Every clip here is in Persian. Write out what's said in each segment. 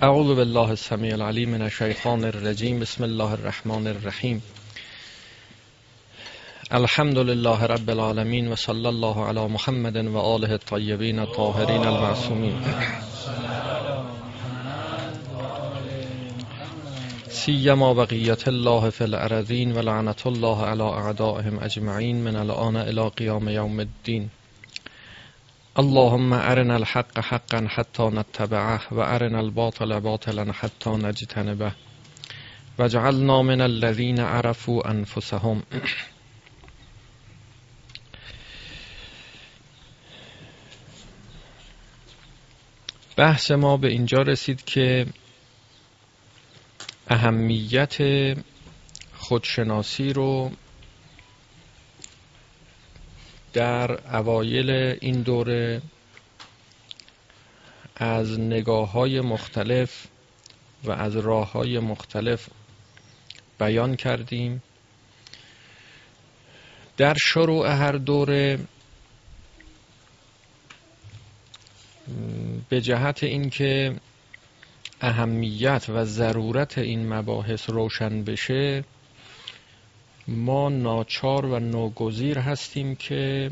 اعوذ بالله السمیع العلیم من الشیطان الرجیم. بسم الله الرحمن الرحیم. الحمد لله رب العالمین و صلی الله علی محمد و آله الطیبین الطاهرین المعصومین. سیما بقیت الله فی الارضین و لعنت الله علی اعدائهم اجمعین من الان الی قیام یوم الدین. اللهم ارنا الحق حقا حتى نتبعه و ارنا الباطل باطلا حتى نجتنبه واجعلنا من الذين عرفوا انفسهم. بحث ما به اینجا رسید که اهمیت خودشناسی رو در اوایل این دوره از نگاه‌های مختلف و از راه‌های مختلف بیان کردیم. در شروع هر دوره به جهت اینکه اهمیت و ضرورت این مباحث روشن بشه، ما ناچار و ناگزیر هستیم که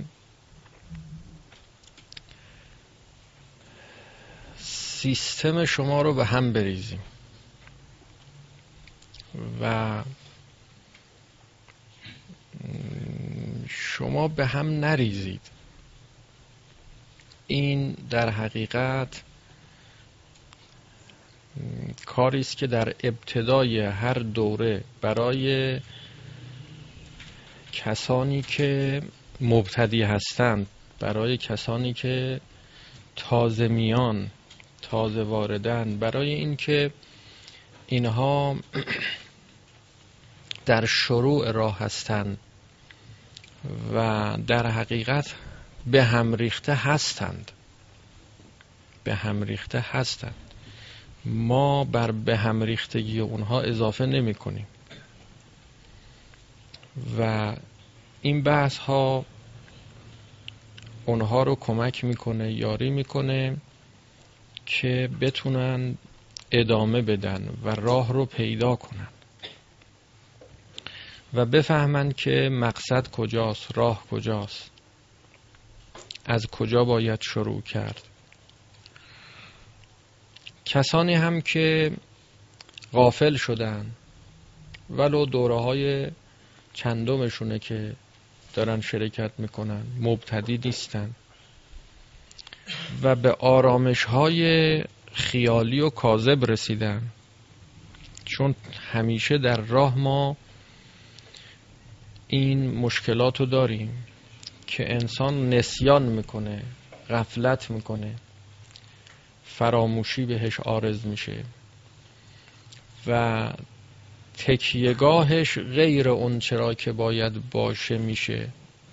سیستم شما رو به هم بریزیم و شما به هم نریزید. این در حقیقت کاری است که در ابتدای هر دوره برای کسانی که مبتدی هستند، برای کسانی که تازه میان، تازه واردن، برای اینکه اینها در شروع راه هستند و در حقیقت به هم ریخته هستند، به هم ریخته هستند. ما بر به هم ریختگی اونها اضافه نمی کنیم و این بحث ها اونها رو کمک میکنه، یاری میکنه که بتونن ادامه بدن و راه رو پیدا کنن و بفهمن که مقصد کجاست، راه کجاست، از کجا باید شروع کرد. کسانی هم که غافل شدن، ولو دوره‌های چندمشونه که دارن شرکت میکنن، مبتدی نیستن و به آرامش‌های خیالی و کاذب رسیدن، چون همیشه در راه ما این مشکلاتو داریم که انسان نسیان میکنه، غفلت میکنه، فراموشی بهش عارض میشه و تکیهگاهش غیر اون چرا که باید باشه میشه.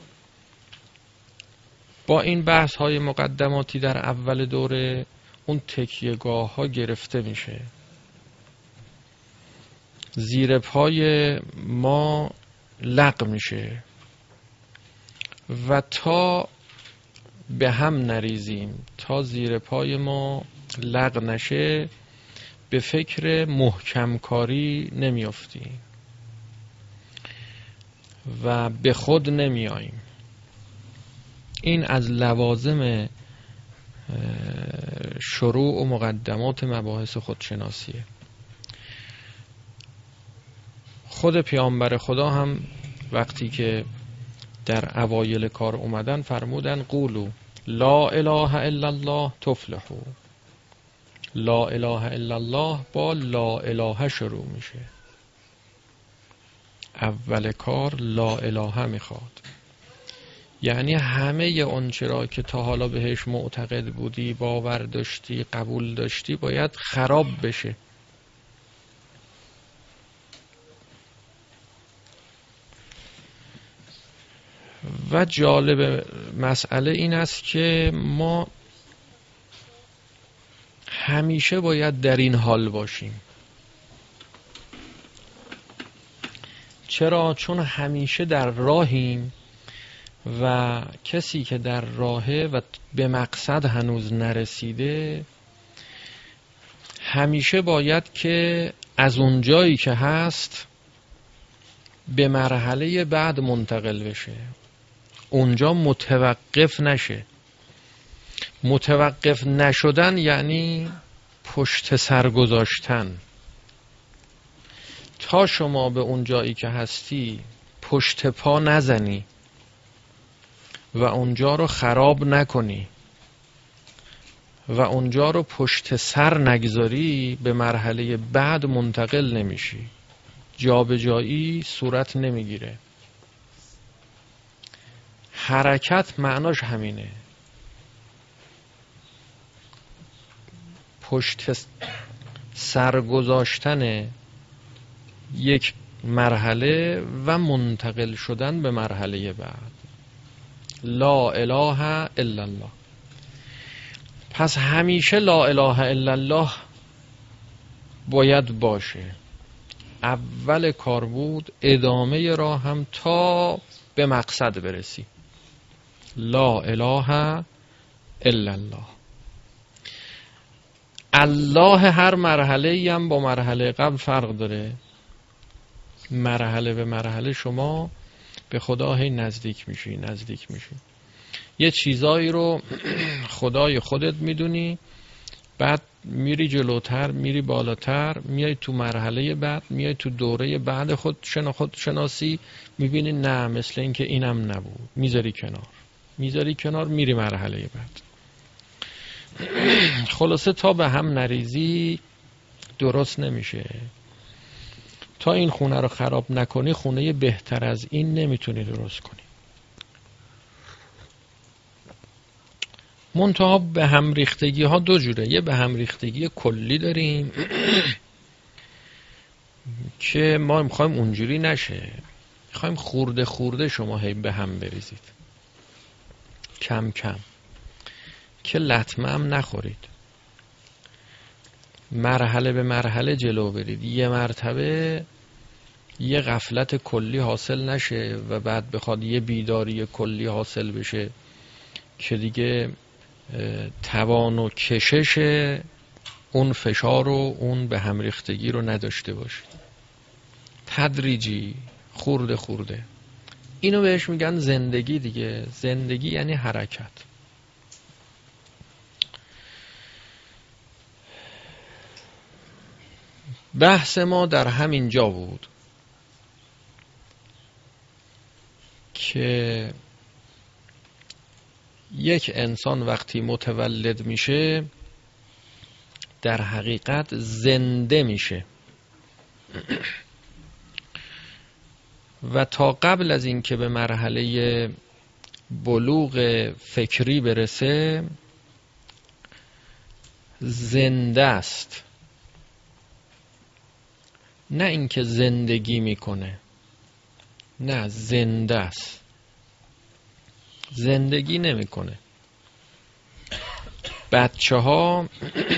با این بحث های مقدماتی در اول دوره اون تکیهگاه ها گرفته میشه، زیر پای ما لق میشه و تا به هم نریزیم، تا زیر پای ما لق نشه، به فکر محکم کاری نمیافتیم و به خود نمیاییم. این از لوازم شروع و مقدمات مباحث خودشناسیه. خود پیامبر خدا هم وقتی که در اوایل کار اومدن فرمودن قولوا لا اله الا الله تفلحوا. لا اله الا الله با لا اله شروع میشه. اول کار لا اله میخواد، یعنی همه اون چرا که تا حالا بهش معتقد بودی، باور داشتی، قبول داشتی، باید خراب بشه. و جالب مسئله این است که ما همیشه باید در این حال باشیم. چرا؟ چون همیشه در راهیم و کسی که در راهه و به مقصد هنوز نرسیده همیشه باید که از اون جایی که هست به مرحله بعد منتقل بشه، اونجا متوقف نشه. متوقف نشدن یعنی پشت سر گذاشتن. تا شما به اون جایی که هستی پشت پا نزنی و اونجا رو خراب نکنی و اونجا رو پشت سر نگذاری، به مرحله بعد منتقل نمیشی، جابجایی صورت نمیگیره. حرکت معناش همینه، پشت سر گذاشتن یک مرحله و منتقل شدن به مرحله بعد. لا اله الا الله. پس همیشه لا اله الا الله باید باشه. اول کار بود، ادامه راه هم تا به مقصد برسی. لا اله الا الله. الله هر مرحله هم با مرحله قبل فرق داره. مرحله به مرحله شما به خدا هی نزدیک میشی. یه چیزایی رو خدای خودت میدونی، بعد میری جلوتر، میری بالاتر، میای تو مرحله بعد، میای تو دوره بعد خود شناسی، میبینی نه مثل این که اینم نبود، میذاری کنار، میری مرحله بعد. خلاصه تا به هم نریزی درست نمیشه. تا این خونه رو خراب نکنی خونه بهتر از این نمیتونی درست کنی. منتها به هم ریختگی ها دو جوره. یه به هم ریختگی کلی داریم که ما میخوایم اونجوری نشه، میخوایم خورده خورده شما هی به هم بریزید، کم کم، که لطمه هم نخورید، مرحله به مرحله جلو برید. یه مرتبه یه غفلت کلی حاصل نشه و بعد بخواد یه بیداری کلی حاصل بشه که دیگه توان و کشش اون فشار و اون به هم ریختگی رو نداشته باشید. تدریجی، خورده خورده. اینو بهش میگن زندگی دیگه. زندگی یعنی حرکت. بحث ما در همین جا بود که یک انسان وقتی متولد میشه در حقیقت زنده میشه و تا قبل از این که به مرحله بلوغ فکری برسه زنده است. نه اینکه زندگی میکنه، نه، زنده است. زندگی نمیکنه. بچه ها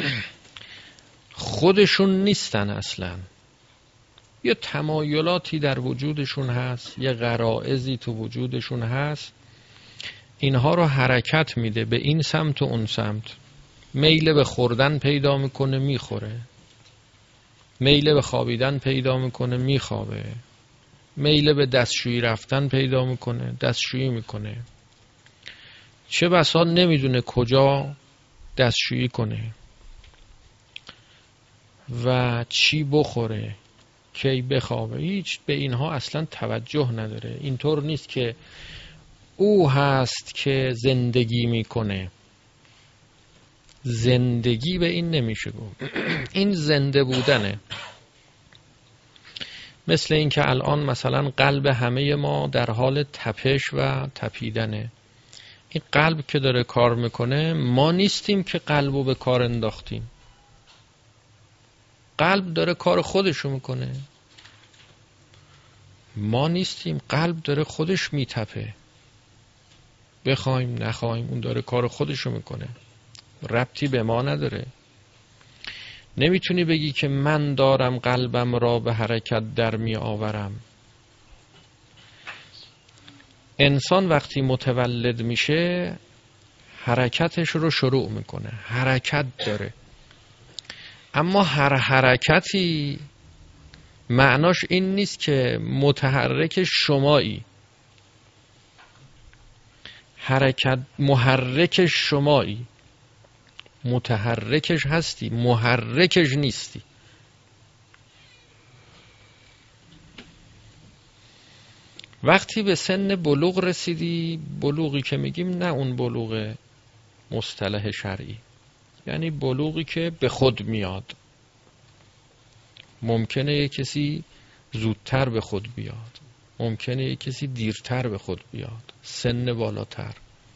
خودشون نیستن اصلا. یه تمایلاتی در وجودشون هست، یه غرائزی تو وجودشون هست، اینها رو حرکت میده به این سمت و اون سمت. میل به خوردن پیدا میکنه، میخوره. میل به خوابیدن پیدا میکنه، میخوابه. میل به دستشویی رفتن پیدا میکنه، دستشویی میکنه. چه بسا نمیدونه کجا دستشویی کنه و چی بخوره، کی بخوابه. هیچ به اینها اصلا توجه نداره. اینطور نیست که او هست که زندگی میکنه. زندگی به این nemiشه گفت. این زنده بودنه. مثل این که الان مثلا قلب همه ما در حال تپش و تپیدنه. این قلب که داره کار میکنه، ما نیستیم که قلبو به کار انداختیم. قلب داره کار خودشو میکنه، ما نیستیم. قلب داره خودش میتپه، بخوایم نخوایم اون داره کار خودشو میکنه، ربطی به ما نداره. نمیتونی بگی که من دارم قلبم را به حرکت در می آورم. انسان وقتی متولد میشه حرکتش رو شروع میکنه، حرکت داره. اما هر حرکتی معناش این نیست که متحرک شمایی، حرکت محرک شمایی، متحرکش هستی محرکش نیستی. وقتی به سن بلوغ رسیدی، بلوغی که میگیم نه اون بلوغ مصطلح شرعی، یعنی بلوغی که به خود میاد. ممکنه یک کسی زودتر به خود بیاد، ممکنه یک کسی دیرتر به خود بیاد، سن بالاتر.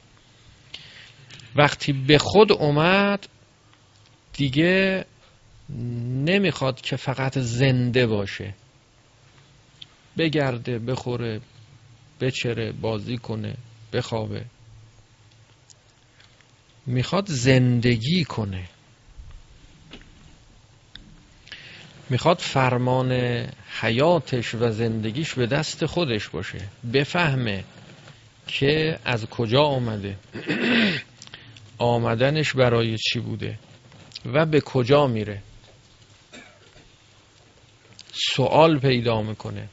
وقتی به خود اومد دیگه نمیخواد که فقط زنده باشه، بگرده، بخوره، بچره، بازی کنه، بخوابه. میخواد زندگی کنه، میخواد فرمان حیاتش و زندگیش به دست خودش باشه، بفهمه که از کجا آمده، آمدنش برای چی بوده و به کجا میره. سوال پیدا میکنه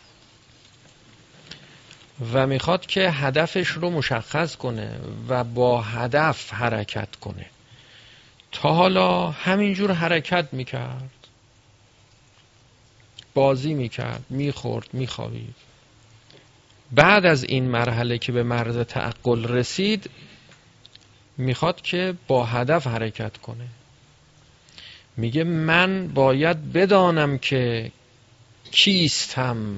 و میخواد که هدفش رو مشخص کنه و با هدف حرکت کنه. تا حالا همینجور حرکت میکرد، بازی میکرد، میخورد، میخوابید. بعد از این مرحله که به مرز تعقل رسید میخواد که با هدف حرکت کنه. میگه من باید بدانم که کیستم،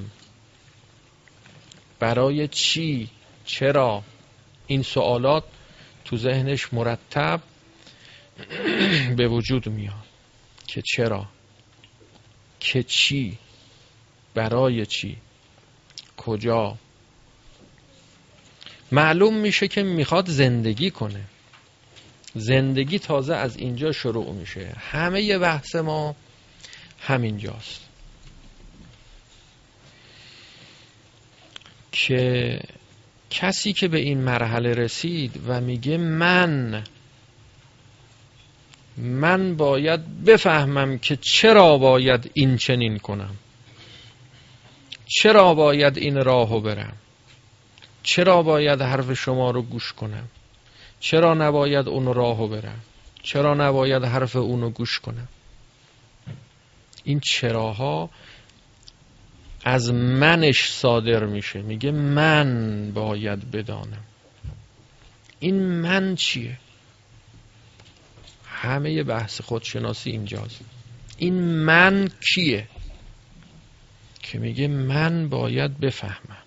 برای چی، چرا. این سوالات تو ذهنش مرتب به وجود میاد که چرا، که چی، برای چی، کجا. معلوم میشه که میخواد زندگی کنه. زندگی تازه از اینجا شروع میشه. همه ی بحث ما همینجاست که کسی که به این مرحله رسید و میگه من باید بفهمم که چرا باید این چنین کنم، چرا باید این راهو برم، چرا باید حرف شما رو گوش کنم، چرا نباید اون راهو برم، چرا نباید حرف اونو گوش کنم. این چراها از منش صادر میشه. میگه من باید بدانم. این من چیه؟ همه بحث خودشناسی اینجاست. این من کیه؟ که میگه من باید بفهمم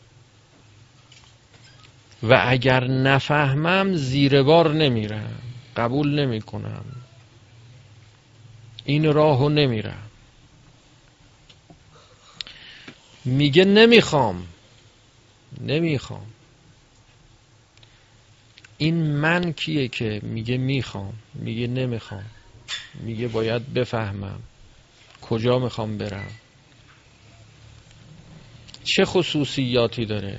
و اگر نفهمم زیر بار نمیرم، قبول نمی کنم، این راهو نمیرم. میگه نمیخوام. این من کیه که میگه میخوام، میگه نمیخوام، میگه باید بفهمم کجا میخوام برم، چه خصوصیاتی داره.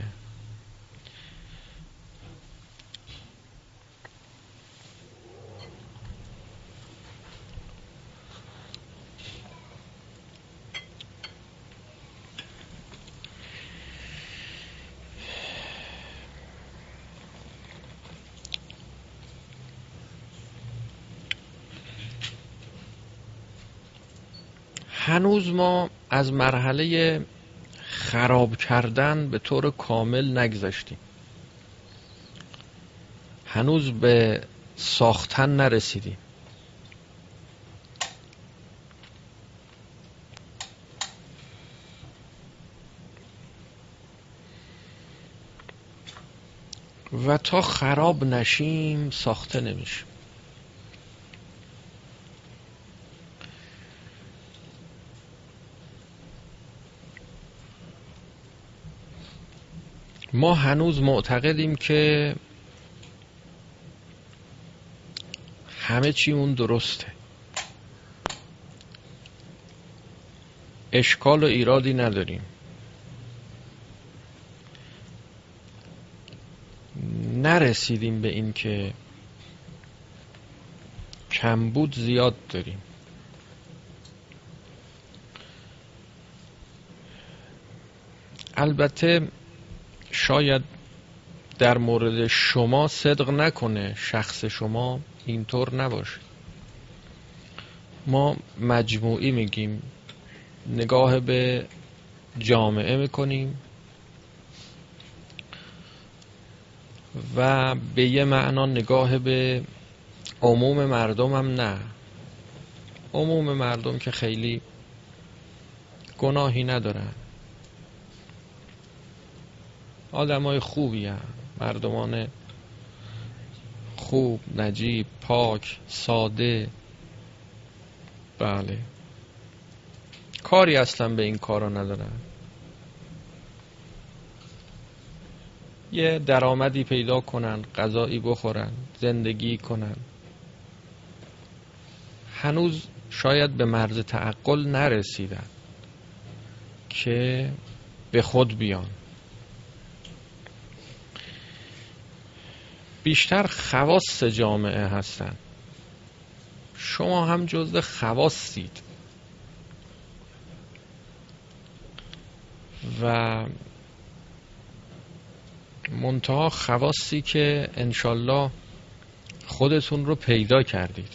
هنوز ما از مرحله خراب کردن به طور کامل نگذشتیم. هنوز به ساختن نرسیدیم. و تا خراب نشیم ساخته نمیشیم. ما هنوز معتقدیم که همه چیمون درسته، اشکال و ایرادی نداریم، نرسیدیم به این که کمبود زیاد داریم، البته شاید در مورد شما صدق نکنه، شخص شما اینطور نباشه. ما مجموعی میگیم، نگاه به جامعه میکنیم و به یه معنا نگاه به عموم مردم هم نه. عموم مردم که خیلی گناهی ندارن، آدمای خوبی هم، مردمان خوب، نجیب، پاک، ساده. بله، کاری اصلا به این کارا ندارن. یه درآمدی پیدا کنن، غذایی بخورن، زندگی کنن. هنوز شاید به مرز تعقل نرسیدن که به خود بیان. بیشتر خواص جامعه هستن. شما هم جزء خواصید و منتها خواصی که انشالله خودتون رو پیدا کردید.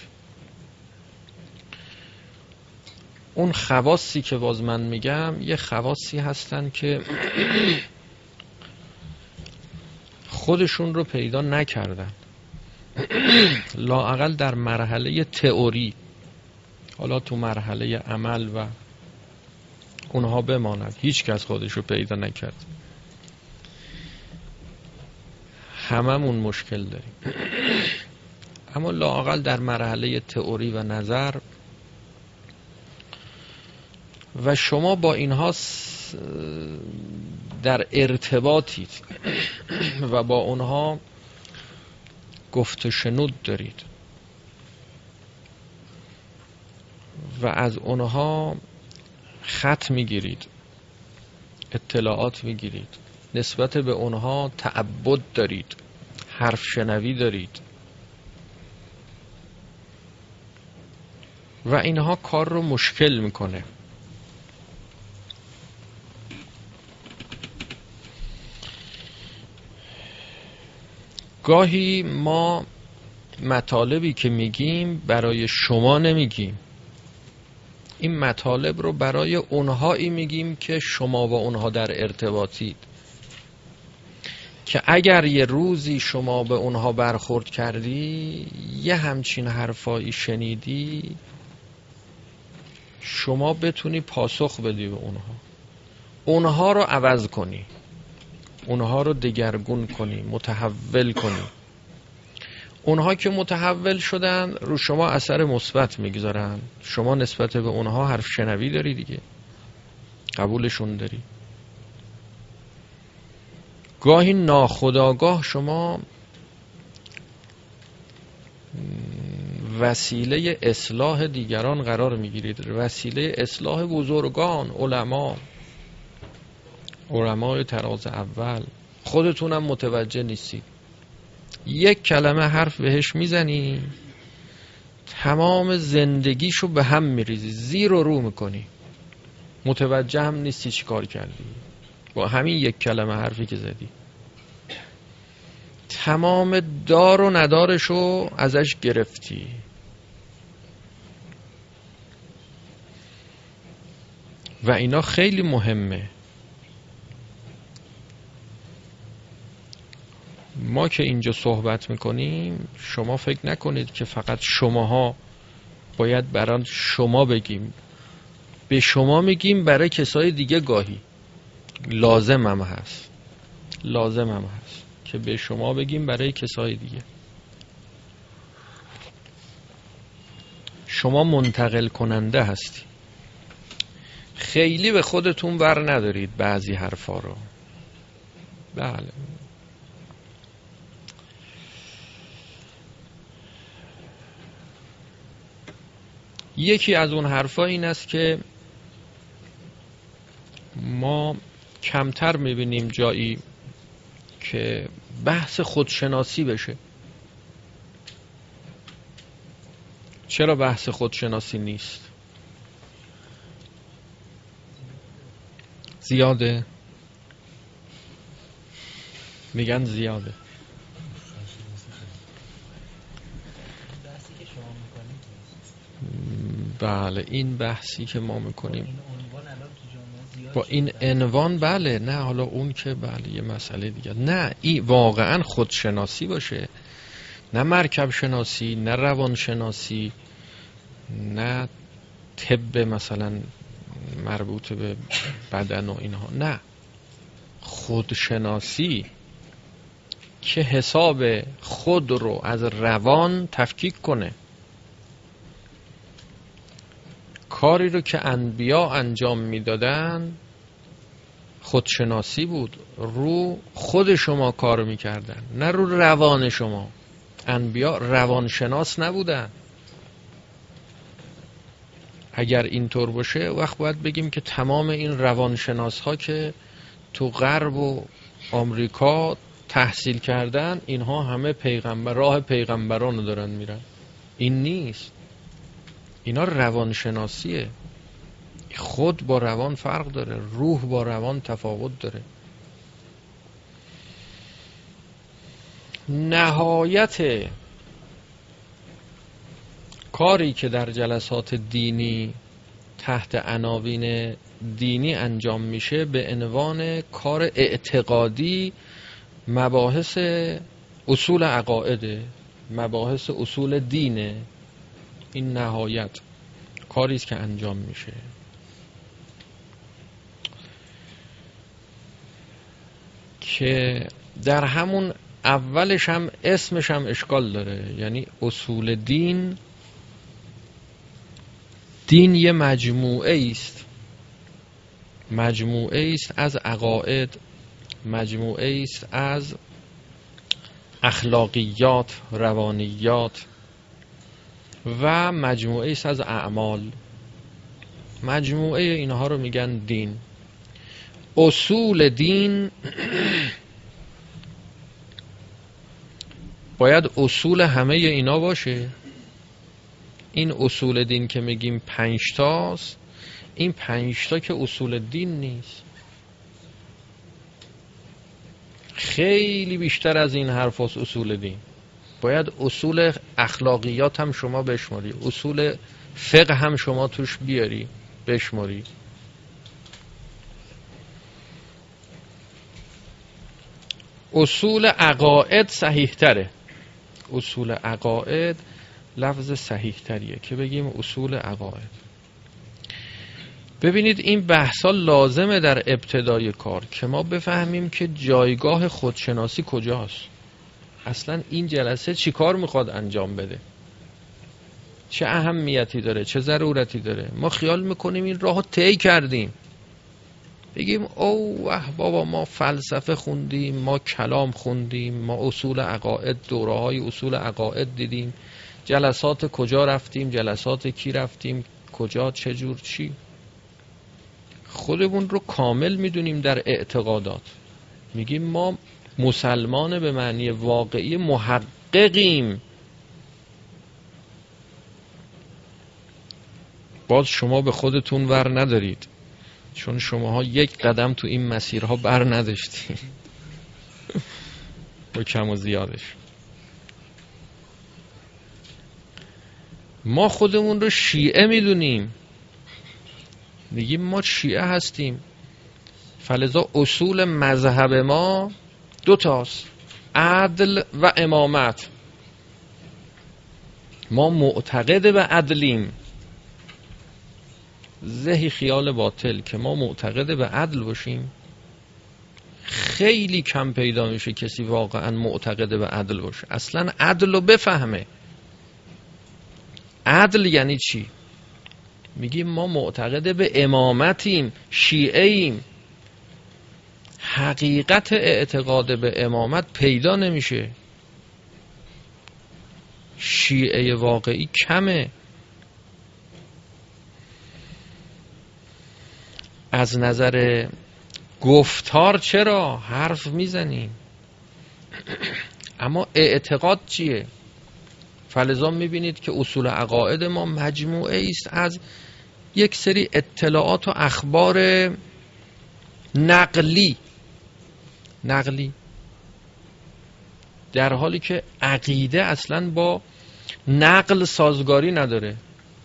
اون خواصی که باز من میگم یه خواصی هستن که خودشون رو پیدا نکردن، لااقل در مرحله تئوری. حالا تو مرحله عمل و اونها بماند، هیچ کس خودش رو پیدا نکرد. هممون مشکل داریم، اما لااقل در مرحله تئوری و نظر و شما با اینها در ارتباطید و با اونها گفت و شنود دارید و از اونها خط میگیرید، اطلاعات میگیرید، نسبت به اونها تعبد دارید، حرف شنوی دارید و اینها کار رو مشکل میکنه. گاهی ما مطالبی که میگیم برای شما نمیگیم، این مطالب رو برای اونهایی میگیم که شما با اونها در ارتباطید، که اگر یه روزی شما به اونها برخورد کردی، یه همچین حرفایی شنیدی، شما بتونی پاسخ بدی به اونها رو عوض کنی، اونها رو دگرگون کنی، متحول کنی. اونها که متحول شدن رو شما اثر مثبت میگذارن، شما نسبت به اونها حرف شنوی داری دیگه، قبولشون داری. گاهی ناخودآگاه شما وسیله اصلاح دیگران قرار میگیرید، وسیله اصلاح بزرگان، علمای طراز اول. خودتونم متوجه نیستید، یک کلمه حرف بهش میزنی تمام زندگیشو به هم میریزی، زیر و رو میکنی، متوجه هم نیستی چی کار کردی با همین یک کلمه حرفی که زدی. تمام دار و ندارشو ازش گرفتی. و اینا خیلی مهمه. ما که اینجا صحبت میکنیم، شما فکر نکنید که فقط شماها باید برای شما بگیم. به شما میگیم، برای کسای دیگه گاهی لازم هم هست که به شما بگیم برای کسای دیگه. شما منتقل کننده هستی، خیلی به خودتون بر ندارید بعضی حرفا رو. بله، یکی از اون حرفا این است که ما کمتر میبینیم جایی که بحث خودشناسی بشه. چرا بحث خودشناسی نیست؟ زیاده؟ میگن زیاده. بله این بحثی که ما میکنیم با این عنوان، بله نه حالا اون که بله یه مسئله دیگه، نه این واقعا خودشناسی باشه، نه مرکب شناسی، نه روان شناسی، نه طب مثلا مربوط به بدن و اینها، نه خودشناسی که حساب خود رو از روان تفکیک کنه. کاری رو که انبیا انجام میدادن خودشناسی بود، رو خود شما کار میکردن نه رو روان شما. انبیا روانشناس نبودن. اگر اینطور باشه وقت باید بگیم که تمام این روانشناس ها که تو غرب و آمریکا تحصیل کردن اینها همه راه پیغمبران رو دارن میرن. این نیست. اینا روانشناسیه. خود با روان فرق داره، روح با روان تفاوت داره. نهایت کاری که در جلسات دینی تحت عناوین دینی انجام میشه به عنوان کار اعتقادی، مباحث اصول عقائده، مباحث اصول دینه. این نهایت کاری است که انجام میشه. که در همون اولش هم اسمش هم اشکال داره، یعنی اصول دین. دین یه مجموعه است، مجموعه است از عقاید، مجموعه است از اخلاقیات، روانیات و مجموعه است از اعمال. مجموعه اینها رو میگن دین. اصول دین باید اصول همه اینا باشه. این اصول دین که میگیم 5 تاست، این 5 تا که اصول دین نیست. خیلی بیشتر از این حرف هست اصول دین. باید اصول اخلاقیات هم شما بشماری، اصول فقه هم شما توش بیاری بشماری. اصول عقاید صحیح تره. اصول عقاید لفظ صحیح تریه که بگیم اصول عقاید. ببینید این بحثا لازمه در ابتدای کار که ما بفهمیم که جایگاه خودشناسی کجاست. اصلا این جلسه چی کار میخواد انجام بده، چه اهمیتی داره، چه ضرورتی داره. ما خیال میکنیم این راهو طی کردیم، بگیم اوه بابا ما فلسفه خوندیم، ما کلام خوندیم، ما اصول عقاید، دوره‌های اصول عقاید دیدیم، جلسات کجا رفتیم، جلسات کی رفتیم، کجا، چجور، چی. خودمون رو کامل میدونیم در اعتقادات. میگیم ما مسلمان به معنی واقعی محققیم. باز شما به خودتون ور ندارید، چون شماها یک قدم تو این مسیرها بر نداشتید با کم و زیادش. ما خودمون رو شیعه میدونیم، میگیم ما شیعه هستیم، فلذا اصول مذهب ما 2 تاست، عدل و امامت. ما معتقد به عدلیم. زهی خیال باطل که ما معتقد به عدل باشیم. خیلی کم پیدا میشه کسی واقعا معتقد به عدل باشه، اصلا عدل رو بفهمه. عدل یعنی چی؟ میگیم ما معتقد به امامتیم، شیعه‌ایم. حقیقت اعتقاد به امامت پیدا نمیشه. شیعه واقعی کمه. از نظر گفتار چرا حرف میزنیم، اما اعتقاد چیه؟ فلذا میبینید که اصول عقاید ما مجموعه است از یک سری اطلاعات و اخبار نقلی. در حالی که عقیده اصلا با نقل سازگاری نداره.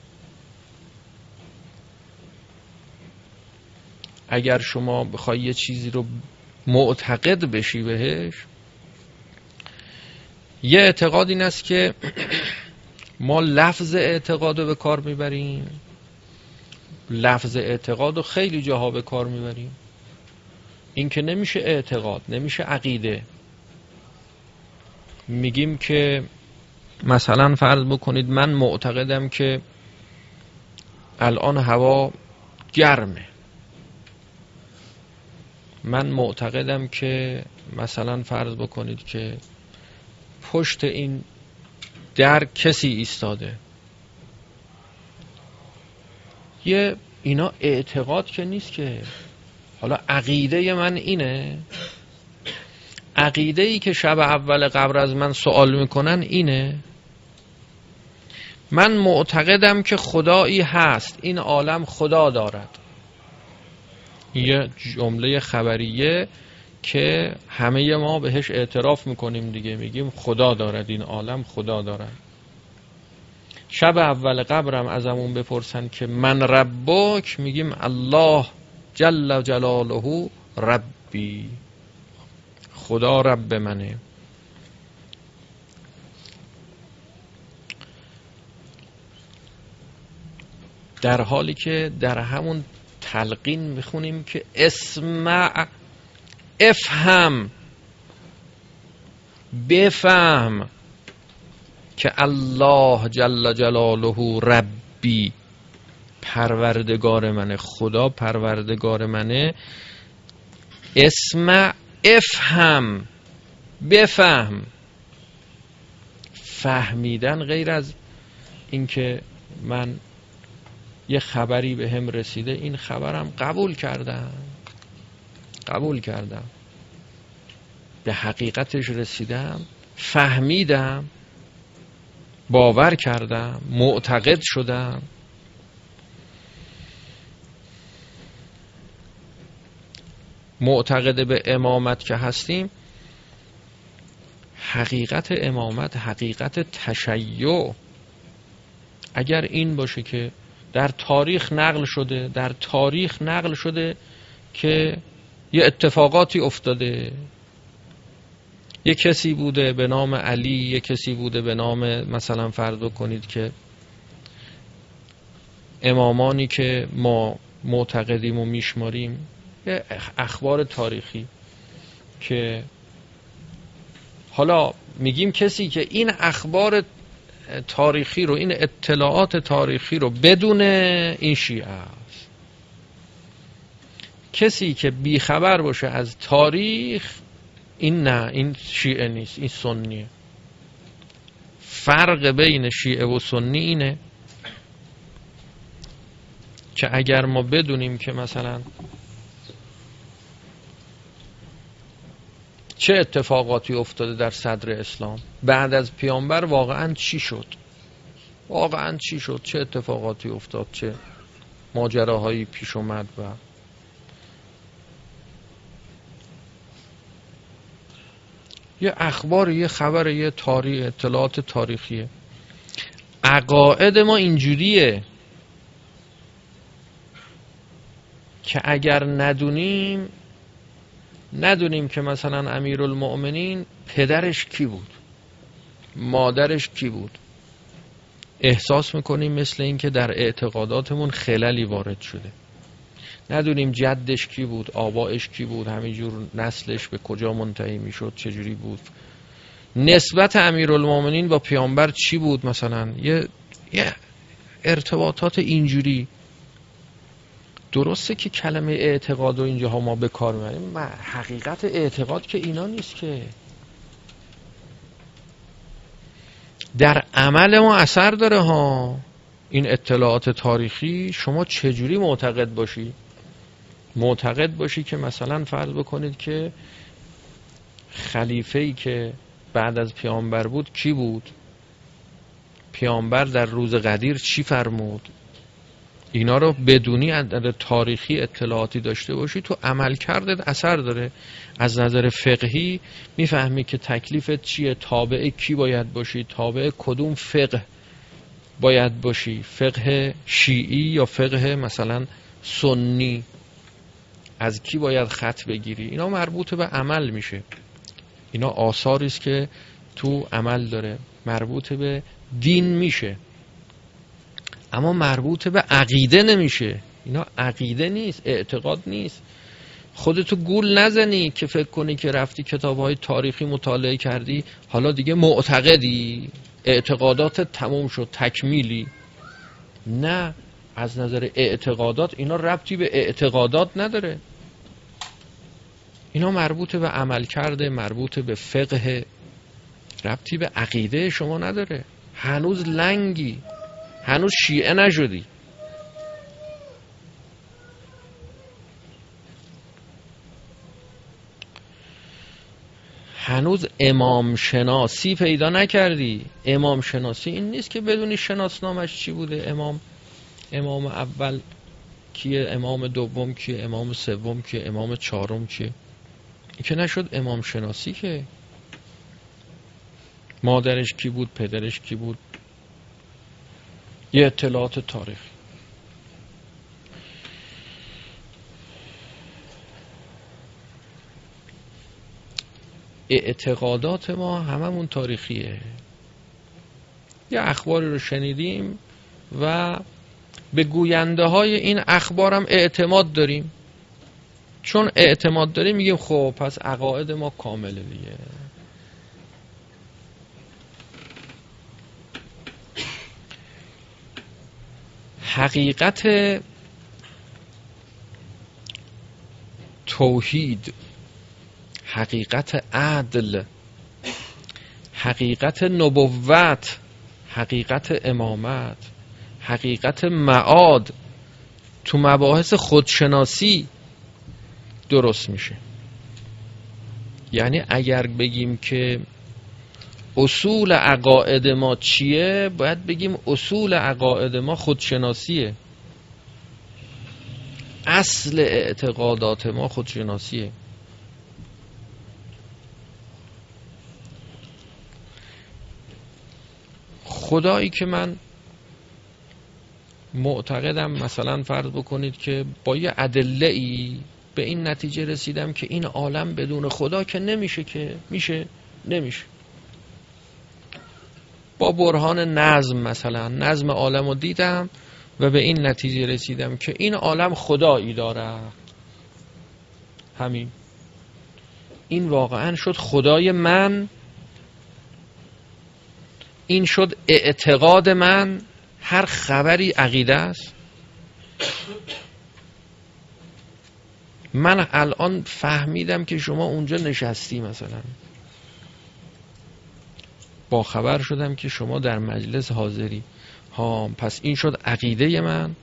اگر شما بخوای یه چیزی رو معتقد بشی بهش، یه اعتقاد این است که ما لفظ اعتقاد رو به کار میبریم، لفظ اعتقاد رو خیلی جاها به کار میبریم. این که نمیشه اعتقاد، نمیشه عقیده. میگیم که مثلا فرض بکنید من معتقدم که الان هوا گرمه، من معتقدم که مثلا فرض بکنید که پشت این در کسی ایستاده. یه اینا اعتقاد که نیست که. حالا عقیده من اینه، عقیده ای که شب اول قبر از من سوال میکنن اینه، من معتقدم که خدایی هست، این عالم خدا دارد. یه جمله خبریه که همه ما بهش اعتراف میکنیم دیگه، میگیم خدا دارد، این عالم خدا دارد. شب اول قبرم ازمون بپرسن که من ربک، میگیم الله جل جلاله ربی، خدا رب منه. در حالی که در همون تلقین میخونیم که اسمع افهم، بفهم که الله جل جلاله ربی، پروردگار منه، خدا پروردگار منه. اسمع افهم، بفهم. فهمیدن غیر از این که من یه خبری به هم رسیده، این خبرم قبول کردم، به حقیقتش رسیدم، فهمیدم، باور کردم، معتقد شدم. معتقد به امامت که هستیم، حقیقت امامت، حقیقت تشیع اگر این باشه که در تاریخ نقل شده که یه اتفاقاتی افتاده، یه کسی بوده به نام علی، یه کسی بوده به نام مثلا فرض کنید که امامانی که ما معتقدیم و میشماریم، یه اخبار تاریخی که حالا میگیم کسی که این اخبار تاریخی رو، این اطلاعات تاریخی رو بدونه، این شیعه است. کسی که بیخبر باشه از تاریخ، این نه، این شیعه نیست، این سنیه. فرق بین شیعه و سنی اینه که اگر ما بدونیم که مثلا چه اتفاقاتی افتاده در صدر اسلام بعد از پیامبر، واقعا چی شد، چه اتفاقاتی افتاد، چه ماجراهایی پیش اومد، و یه اخبار، یه خبر، یه تاریخ، اطلاعات تاریخیه. عقاید ما اینجوریه که اگر ندونیم که مثلا امیرالمؤمنین پدرش کی بود، مادرش کی بود، احساس میکنیم مثل این که در اعتقاداتمون خللی وارد شده. ندونیم جدش کی بود، آبایش کی بود، همینجور نسلش به کجا منتهی میشد، چجوری بود، نسبت امیرالمؤمنین با پیامبر چی بود، مثلا یه ارتباطات اینجوری. درسته که کلمه اعتقاد و اینجاها ما به کار میبریم، حقیقت اعتقاد که اینا نیست که. در عمل ما اثر داره ها. این اطلاعات تاریخی، شما چجوری معتقد باشی که مثلا فرض بکنید که خلیفه‌ای که بعد از پیامبر بود کی بود، پیامبر در روز قدیر چی فرمود، اینا رو بدونی، از نظر تاریخی اطلاعاتی داشته باشی، تو عمل کردت اثر داره. از نظر فقهی میفهمی که تکلیفت چیه، تابع کی باید باشی، تابع کدوم فقه باید باشی، فقه شیعی یا فقه مثلا سنی، از کی باید خط بگیری. اینا مربوط به عمل میشه، اینا آثاری است که تو عمل داره، مربوط به دین میشه، اما مربوط به عقیده نمیشه. اینا عقیده نیست، اعتقاد نیست. خودتو گول نزنی که فکر کنی که رفتی کتاب‌های تاریخی مطالعه کردی حالا دیگه معتقدی، اعتقادات تموم شد، تکمیلی. نه، از نظر اعتقادات اینا ربطی به اعتقادات نداره، اینا مربوط به عمل کرده، مربوط به فقه، ربطی به عقیده شما نداره. هنوز لنگی، هنوز شیعه نشدی. هنوز امام شناسی پیدا نکردی. امام شناسی این نیست که بدونی شناسنامش چی بوده، امام اول کیه، امام دوم کیه، امام سوم کیه، امام چهارم کیه. این که نشد امام شناسی، که مادرش کی بود، پدرش کی بود، یه اطلاعات تاریخی. اعتقادات ما هممون تاریخیه. یه اخباری رو شنیدیم و به گوینده های این اخبارم اعتماد داریم. چون اعتماد داریم میگیم خب پس عقاید ما کامله دیگه. حقیقت توحید، حقیقت عدل، حقیقت نبوت، حقیقت امامت، حقیقت معاد تو مباحث خودشناسی درست میشه. یعنی اگر بگیم که اصول عقاید ما چیه، باید بگیم اصول عقاید ما خودشناسیه، اصل اعتقادات ما خودشناسیه. خدایی که من معتقدم، مثلا فرض بکنید که با یه ادله‌ای به این نتیجه رسیدم که این عالم بدون خدا که نمیشه، که نمیشه. با برهان نظم، مثلا نظم عالم رو دیدم و به این نتیجه رسیدم که این عالم خدایی داره. همین، این واقعا شد خدای من، این شد اعتقاد من. هر خبری عقیده است. من الان فهمیدم که شما اونجا نشستی، مثلا با خبر شدم که شما در مجلس حاضری. پس این شد عقیده من،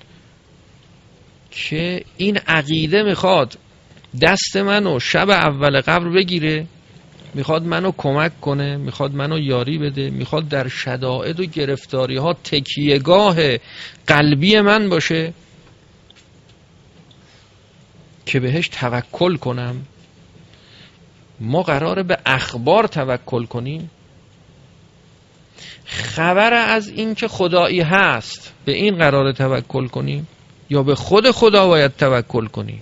که این عقیده میخواد دست منو شب اول قبر بگیره، میخواد منو کمک کنه، میخواد منو یاری بده، میخواد در شدائد و گرفتاری ها تکیهگاه قلبی من باشه که بهش توکل کنم. ما قراره به اخبار توکل کنیم؟ خبر از این که خدایی هست به این قراره توکل کنیم یا به خود خدا باید توکل کنیم؟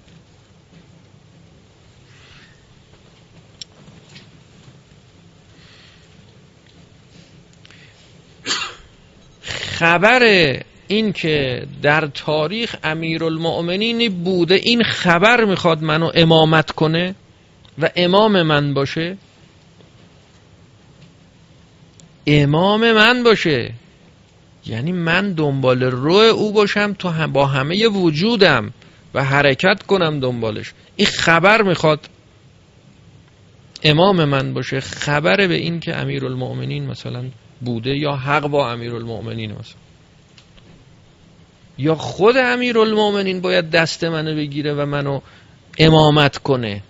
خبر این که در تاریخ امیرالمؤمنینی بوده، این خبر میخواد منو امامت کنه و امام من باشه، امام من باشه، یعنی من دنبال روح او باشم تو با همه وجودم و حرکت کنم دنبالش. این خبر میخواد امام من باشه، خبر به این که امیرالمؤمنین مثلا بوده یا حق با امیرالمؤمنین مثلا، یا خود امیرالمؤمنین باید دست منو بگیره و منو امامت کنه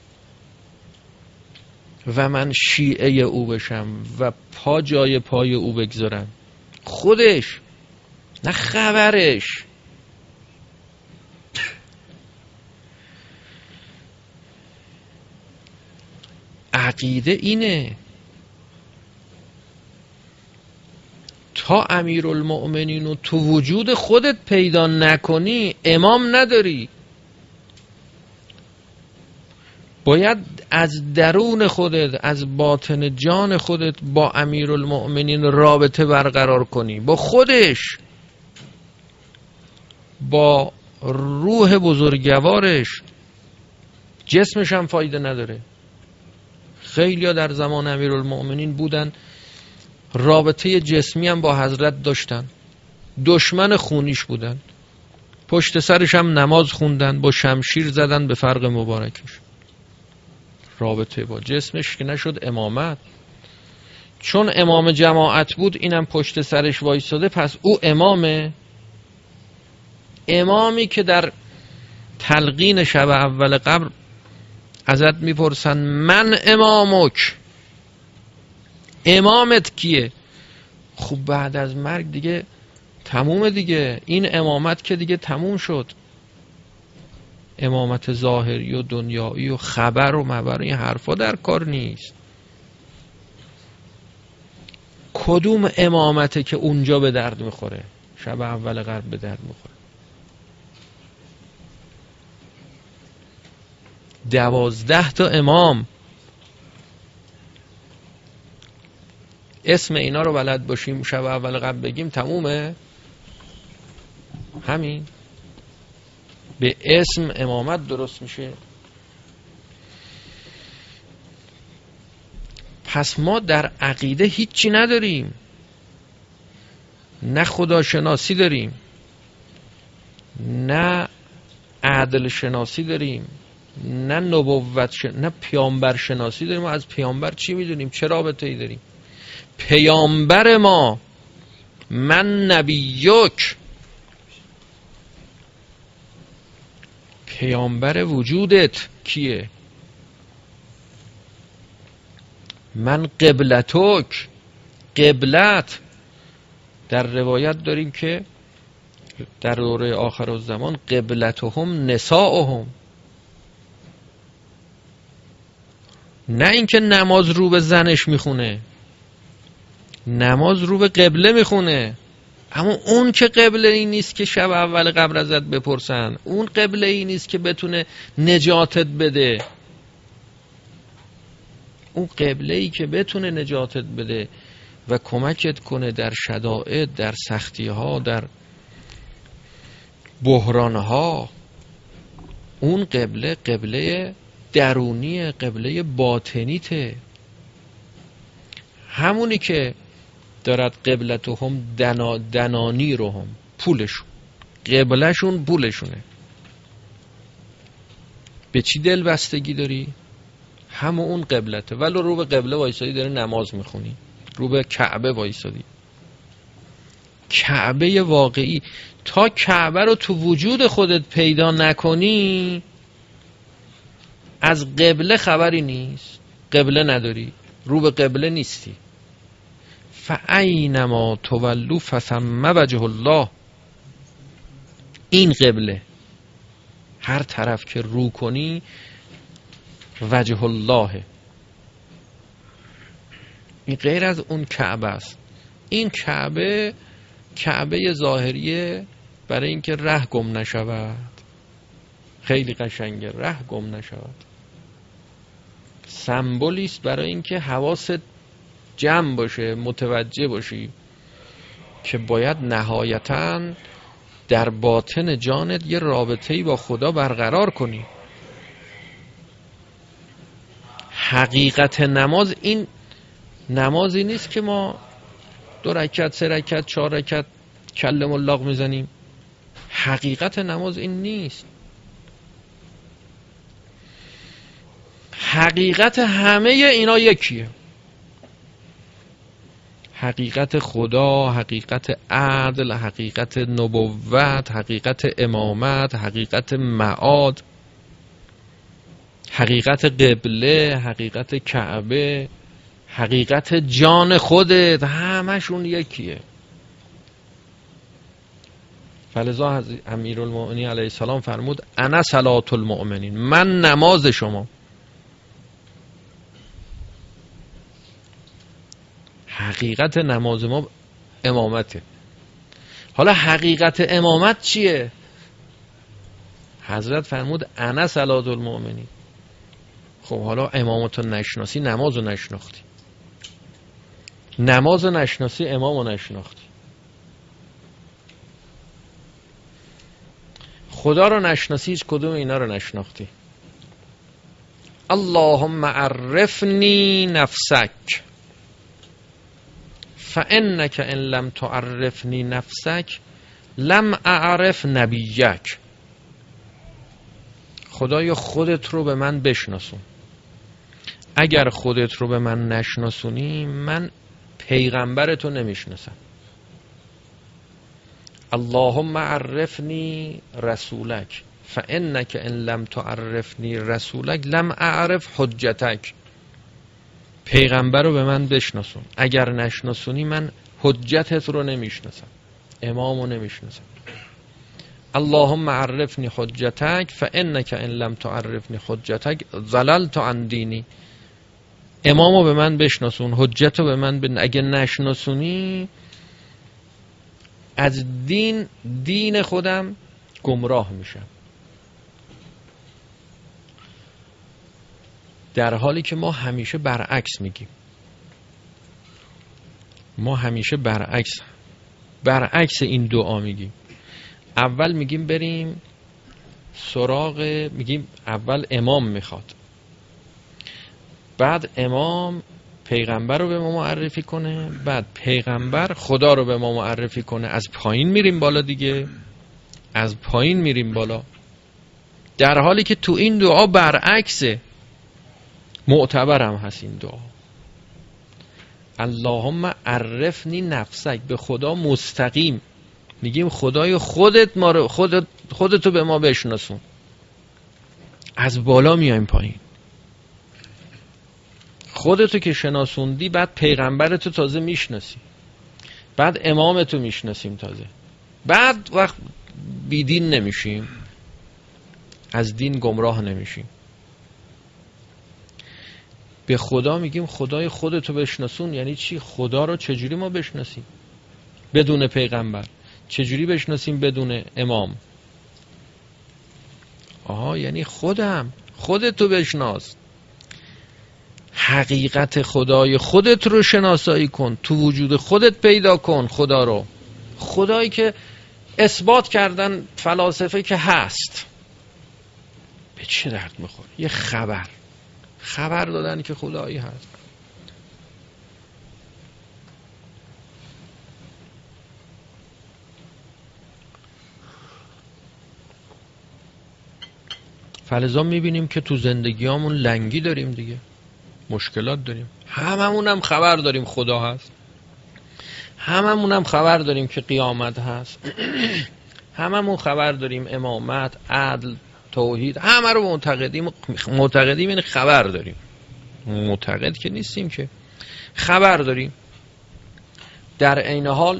و من شیعه او بشم و پا جای پای او بگذارم. خودش نه خبرش. عقیده اینه تا امیرالمؤمنین رو تو وجود خودت پیدا نکنی امام نداری. باید از درون خودت، از باطن جان خودت با امیرالمؤمنین رابطه برقرار کنی، با خودش، با روح بزرگوارش. جسمش هم فایده نداره. خیلی ها در زمان امیرالمؤمنین بودن رابطه جسمی هم با حضرت داشتن، دشمن خونیش بودن، پشت سرش هم نماز خوندن، با شمشیر زدن به فرق مبارکش. رابطه با جسمش که نشد امامت. چون امام جماعت بود اینم پشت سرش وایساده، پس او امامه. امامی که در تلقین شب اول قبر ازت میپرسن من امامک، امامت کیه؟ خب بعد از مرگ دیگه تمومه دیگه، این امامت که دیگه تموم شد. امامت ظاهری و دنیایی و خبر و مبر این حرفا در کار نیست. کدوم امامته که اونجا به درد میخوره؟ شب اول قبر به درد میخوره. 12 تا امام، اسم اینا رو بلد باشیم شب اول قبل بگیم تمومه. همین به اسم امامت درست میشه. پس ما در عقیده هیچی نداریم، نه خدا شناسی داریم، نه عدل شناسی داریم، نه نبوت نه پیامبر شناسی داریم. ما از پیامبر چی میدونیم؟ چه رابطه‌ای داریم؟ پیامبر ما من نبیک، پیامبر وجودت کیه؟ من قبلتک، قبلت. در روایت داریم که در دوره آخر الزمان قبلتهم نساؤهم، نه اینکه نماز رو به زنش میخونه، نماز رو به قبله میخونه. اما اون که قبله ای نیست که شب اول قبر ازت بپرسن، اون قبله ای نیست که بتونه نجاتت بده. اون قبله ای که بتونه نجاتت بده و کمکت کنه در شدائد، در سختی ها، در بحران ها، اون قبله قبله درونی، قبله باطنیته. همونی که دارد قبلتهم دنانی رو هم پولشون، قبلشون پولشونه. به چی دل بستگی داری؟ همون اون قبلته. ولو رو به قبله وایسادی داری نماز میخونی، رو به کعبه وایسادی، کعبه واقعی. تا کعبه رو تو وجود خودت پیدا نکنی از قبله خبری نیست. قبله نداری، رو به قبله نیستی. فاینما تولوا فثم وجه الله. این قبله، هر طرف که رو کنی وجه الله. این غیر از اون کعبه است. این کعبه ظاهریه برای اینکه ره گم نشود. خیلی قشنگه، ره گم نشود. سمبولی است برای اینکه حواست جمع باشه، متوجه باشی که باید نهایتاً در باطن جانت یه رابطه‌ای با خدا برقرار کنی. حقیقت نماز این نمازی نیست که ما 2 رکعت 3 رکعت 4 رکعت کله ملاق میزنیم. حقیقت نماز این نیست. حقیقت همه اینا یکیه. حقیقت خدا، حقیقت عدل، حقیقت نبوت، حقیقت امامت، حقیقت معاد، حقیقت قبله، حقیقت کعبه، حقیقت جان خودت، همشون یکیه. فلذا امیرالمؤمنین علیه السلام فرمود انا صلاة المؤمنین، من نماز شما. حقیقت نماز ما امامته. حالا حقیقت امامت چیه؟ حضرت فرمود انا صلاة المؤمنین. خب حالا امامتو نشناسی، نمازو نشناختی. نمازو نشناسی، امامو نشناختی. خدا رو نشناسی، هیچ کدوم اینا رو نشناختی. اللهم عرفنی نفسک فانک ان لم تعرفنی نفسک لم اعرف نبیک. خدایا خودت رو به من بشناسون. اگر خودت رو به من نشناسونی من پیغمبرتو نمیشناسم. اللهم عرفنی رسولک فانک ان لم تعرفنی رسولک لم اعرف حجتک. پیغمبر رو به من بشناسون، اگر نشناسونی من حجتت رو نمیشناسم، امامو نمیشناسم. اللهم عرفنی حجتک فانک ان لم تعرفنی حجتک ضللت عن دینی. امامو به من بشناسون، حجتو به من اگه نشناسونی از دین خودم گمراه میشم. در حالی که ما همیشه برعکس میگیم. ما همیشه برعکس این دعا میگیم. اول میگیم بریم سراغ، میگیم اول امام میخواد، بعد امام پیغمبر رو به ما معرفی کنه، بعد پیغمبر خدا رو به ما معرفی کنه. از پایین میریم بالا دیگه، از پایین میریم بالا، در حالی که تو این دعا برعکسه. معتبرم هست این دعا. اللهم عرفنی نفسک، به خدا مستقیم میگیم خدای خودتو به ما بشناسون. از بالا میایم پایین. خودتو که شناسوندی، بعد پیغمبرتو تازه میشناسی، بعد امامتو میشناسیم تازه، بعد وقت بیدین نمیشیم، از دین گمراه نمیشیم. به خدا میگیم خدای خودتو بشناسون. یعنی چی؟ خدا رو چجوری ما بشناسیم بدون پیغمبر؟ چجوری بشناسیم بدون امام؟ یعنی خودتو بشناس. حقیقت خدای خودت رو شناسایی کن، تو وجود خودت پیدا کن خدا رو. خدایی که اثبات کردن فلاسفه که هست، به چه درد میخوره؟ یه خبر دادن که خدایی هست. فلذا میبینیم که تو زندگیامون لنگی داریم دیگه، مشکلات داریم. هممون هم خبر داریم خدا هست، هممون هم خبر داریم که قیامت هست، هممون خبر داریم امامت، عدل، توحید، همه رو معتقدیم. یعنی خبر داریم، معتقد که نیستیم، که خبر داریم. در عین حال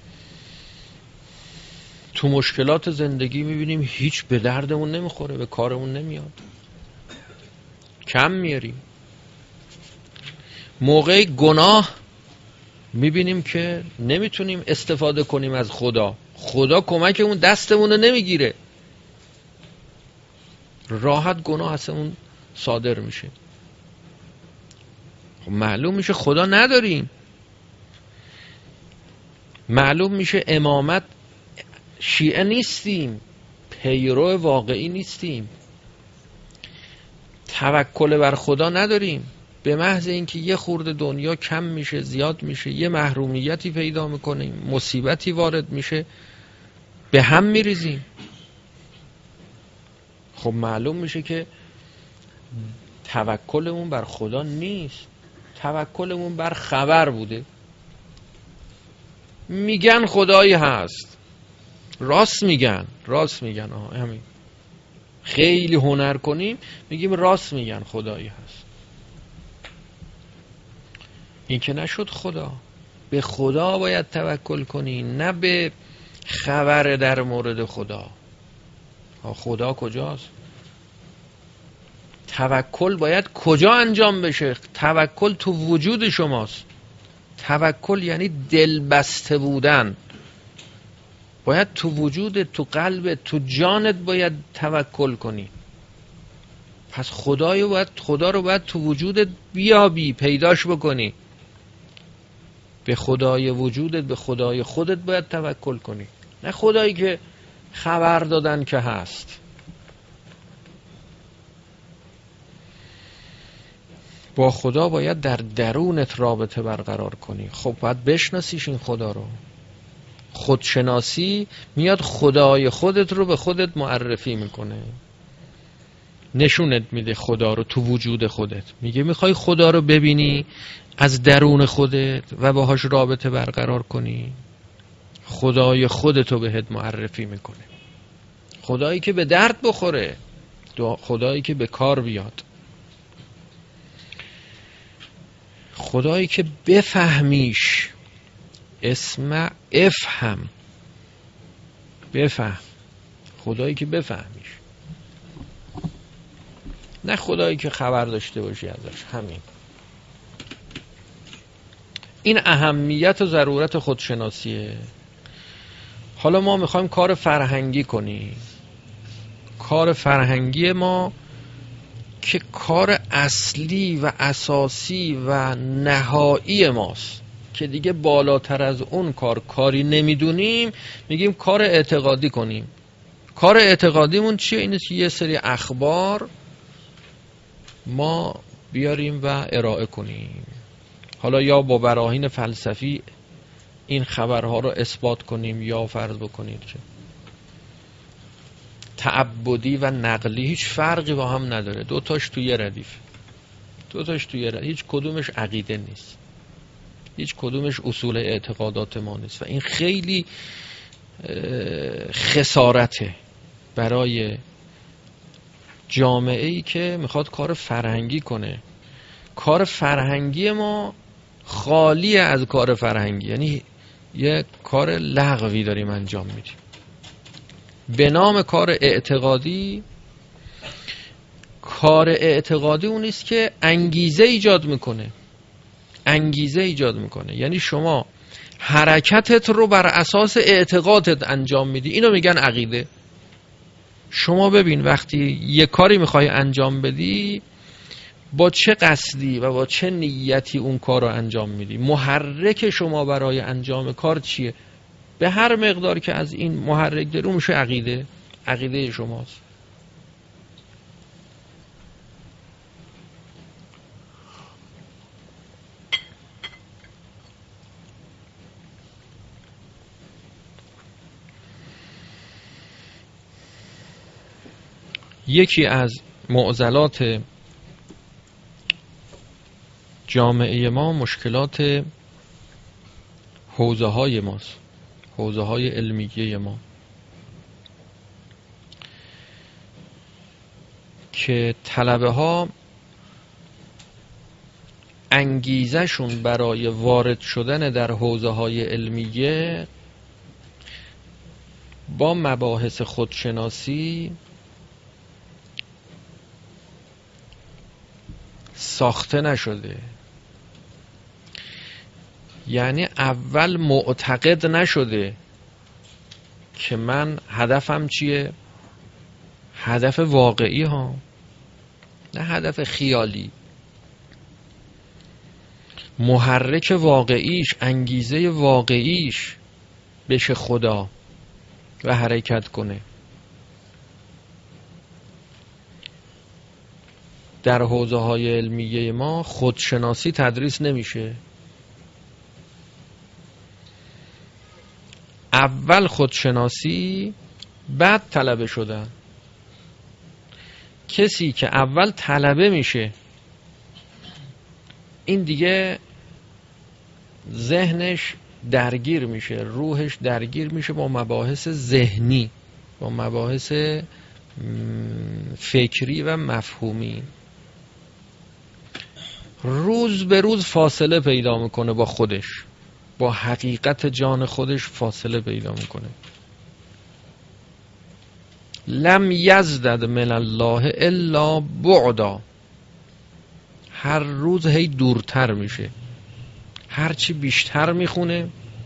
تو مشکلات زندگی میبینیم هیچ به دردمون نمیخوره، به کارمون نمیاد، کم میاریم. موقع گناه میبینیم که نمیتونیم استفاده کنیم از خدا کمکمون دستمون رو نمیگیره، راحت گناه ازمون صادر میشه. خب معلوم میشه خدا نداریم، معلوم میشه امامت شیعه نیستیم، پیرو واقعی نیستیم، توکل بر خدا نداریم. به محض اینکه یه خورده دنیا کم میشه، زیاد میشه، یه محرومیتی پیدا میکنیم، مصیبتی وارد میشه، به هم میریزیم. خب معلوم میشه که توکلمون بر خدا نیست، توکلمون بر خبر بوده. میگن خدایی هست، راست میگن همین. خیلی هنر کنیم میگیم راست میگن خدایی هست. این که نشد. خدا، به خدا باید توکل کنی، نه به خبر در مورد خدا. خدا کجاست؟ توکل باید کجا انجام بشه؟ توکل تو وجود شماست. توکل یعنی دل بسته بودن. باید تو وجودت، تو قلبت، تو جانت باید توکل کنی. پس خدا رو باید تو وجودت بیابی، پیداش بکنی. به خدای وجودت، به خدای خودت باید توکل کنی، نه خدایی که خبر دادن که هست. با خدا باید در درونت رابطه برقرار کنی. خب باید بشناسیش این خدا رو. خودشناسی میاد خدای خودت رو به خودت معرفی میکنه، نشونت میده خدا رو تو وجود خودت. میگه میخوای خدا رو ببینی از درون خودت و باهاش رابطه برقرار کنی، خدای خودت رو بهت معرفی میکنه. خدایی که به درد بخوره، خدایی که به کار بیاد، خدایی که بفهمیش. افهم، بفهم. خدایی که بفهمیش، نه خدایی که خبر داشته باشی ازش. همین. این اهمیت و ضرورت خودشناسیه. حالا ما میخوایم کار فرهنگی کنیم. کار فرهنگی ما که کار اصلی و اساسی و نهایی ماست، که دیگه بالاتر از اون کاری نمیدونیم، میگیم کار اعتقادی کنیم. کار اعتقادیمون چیه؟ اینه که یه سری اخبار ما بیاریم و ارائه کنیم. حالا یا با براهین فلسفی این خبرها رو اثبات کنیم، یا فرض بکنید که تعبدی و نقلی هیچ فرقی با هم نداره. دوتاش توی ردیف، هیچ کدومش عقیده نیست، هیچ کدومش اصول اعتقادات ما نیست. و این خیلی خسارته برای جامعه‌ای که میخواد کار فرهنگی کنه. کار فرهنگی ما خالی از کار فرهنگی، یعنی یه کار لغوی داریم انجام میدیم به نام کار اعتقادی. کار اعتقادی اون است که انگیزه ایجاد میکنه. یعنی شما حرکتت رو بر اساس اعتقادت انجام میدی. اینو میگن عقیده. شما ببین وقتی یه کاری میخوای انجام بدی، با چه قصدی و با چه نیتی اون کار رو انجام میدی. محرک شما برای انجام کار چیه؟ به هر مقدار که از این محرک داره، اون میشه عقیده شماست. یکی از معضلات جامعه ما مشکلات حوزه های ماست، حوزه های علمیه ما، که طلبه ها انگیزه شون برای وارد شدن در حوزه های علمیه با مباحث خودشناسی ساخته نشده. یعنی اول معتقد نشده که من هدفم چیه؟ هدف واقعی ها، نه هدف خیالی. محرک واقعیش، انگیزه واقعیش بشه خدا و حرکت کنه. در حوزه های علمیه ما خودشناسی تدریس نمیشه. اول خودشناسی، بعد طلبه شدن. کسی که اول طلبه میشه، این دیگه ذهنش درگیر میشه، روحش درگیر میشه با مباحث ذهنی، با مباحث فکری و مفهومی. روز به روز فاصله پیدا میکنه با خودش، با حقیقت جان خودش فاصله پیدا میکنه. لم یزدد من الله الا بعدا، هر روز هی دورتر میشه، هرچی بیشتر میخونه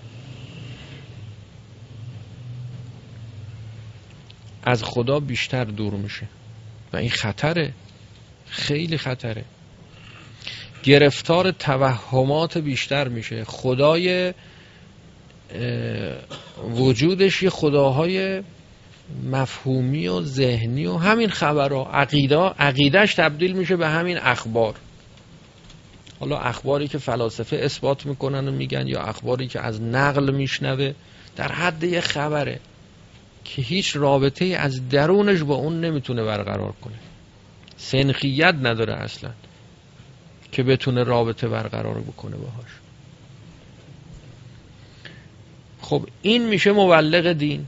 از خدا بیشتر دور میشه و این خطره، خیلی خطره. گرفتار توهمات بیشتر میشه. خدای وجودش یه خداهای مفهومی و ذهنی و همین خبرها، عقیدهش تبدیل میشه به همین اخبار. حالا اخباری که فلاسفه اثبات میکنن و میگن یا اخباری که از نقل میشنوه، در حد یه خبره که هیچ رابطه از درونش با اون نمیتونه برقرار کنه، سنخیت نداره اصلا که بتونه رابطه برقرار بکنه باهاش. خب این میشه مبلغ دین،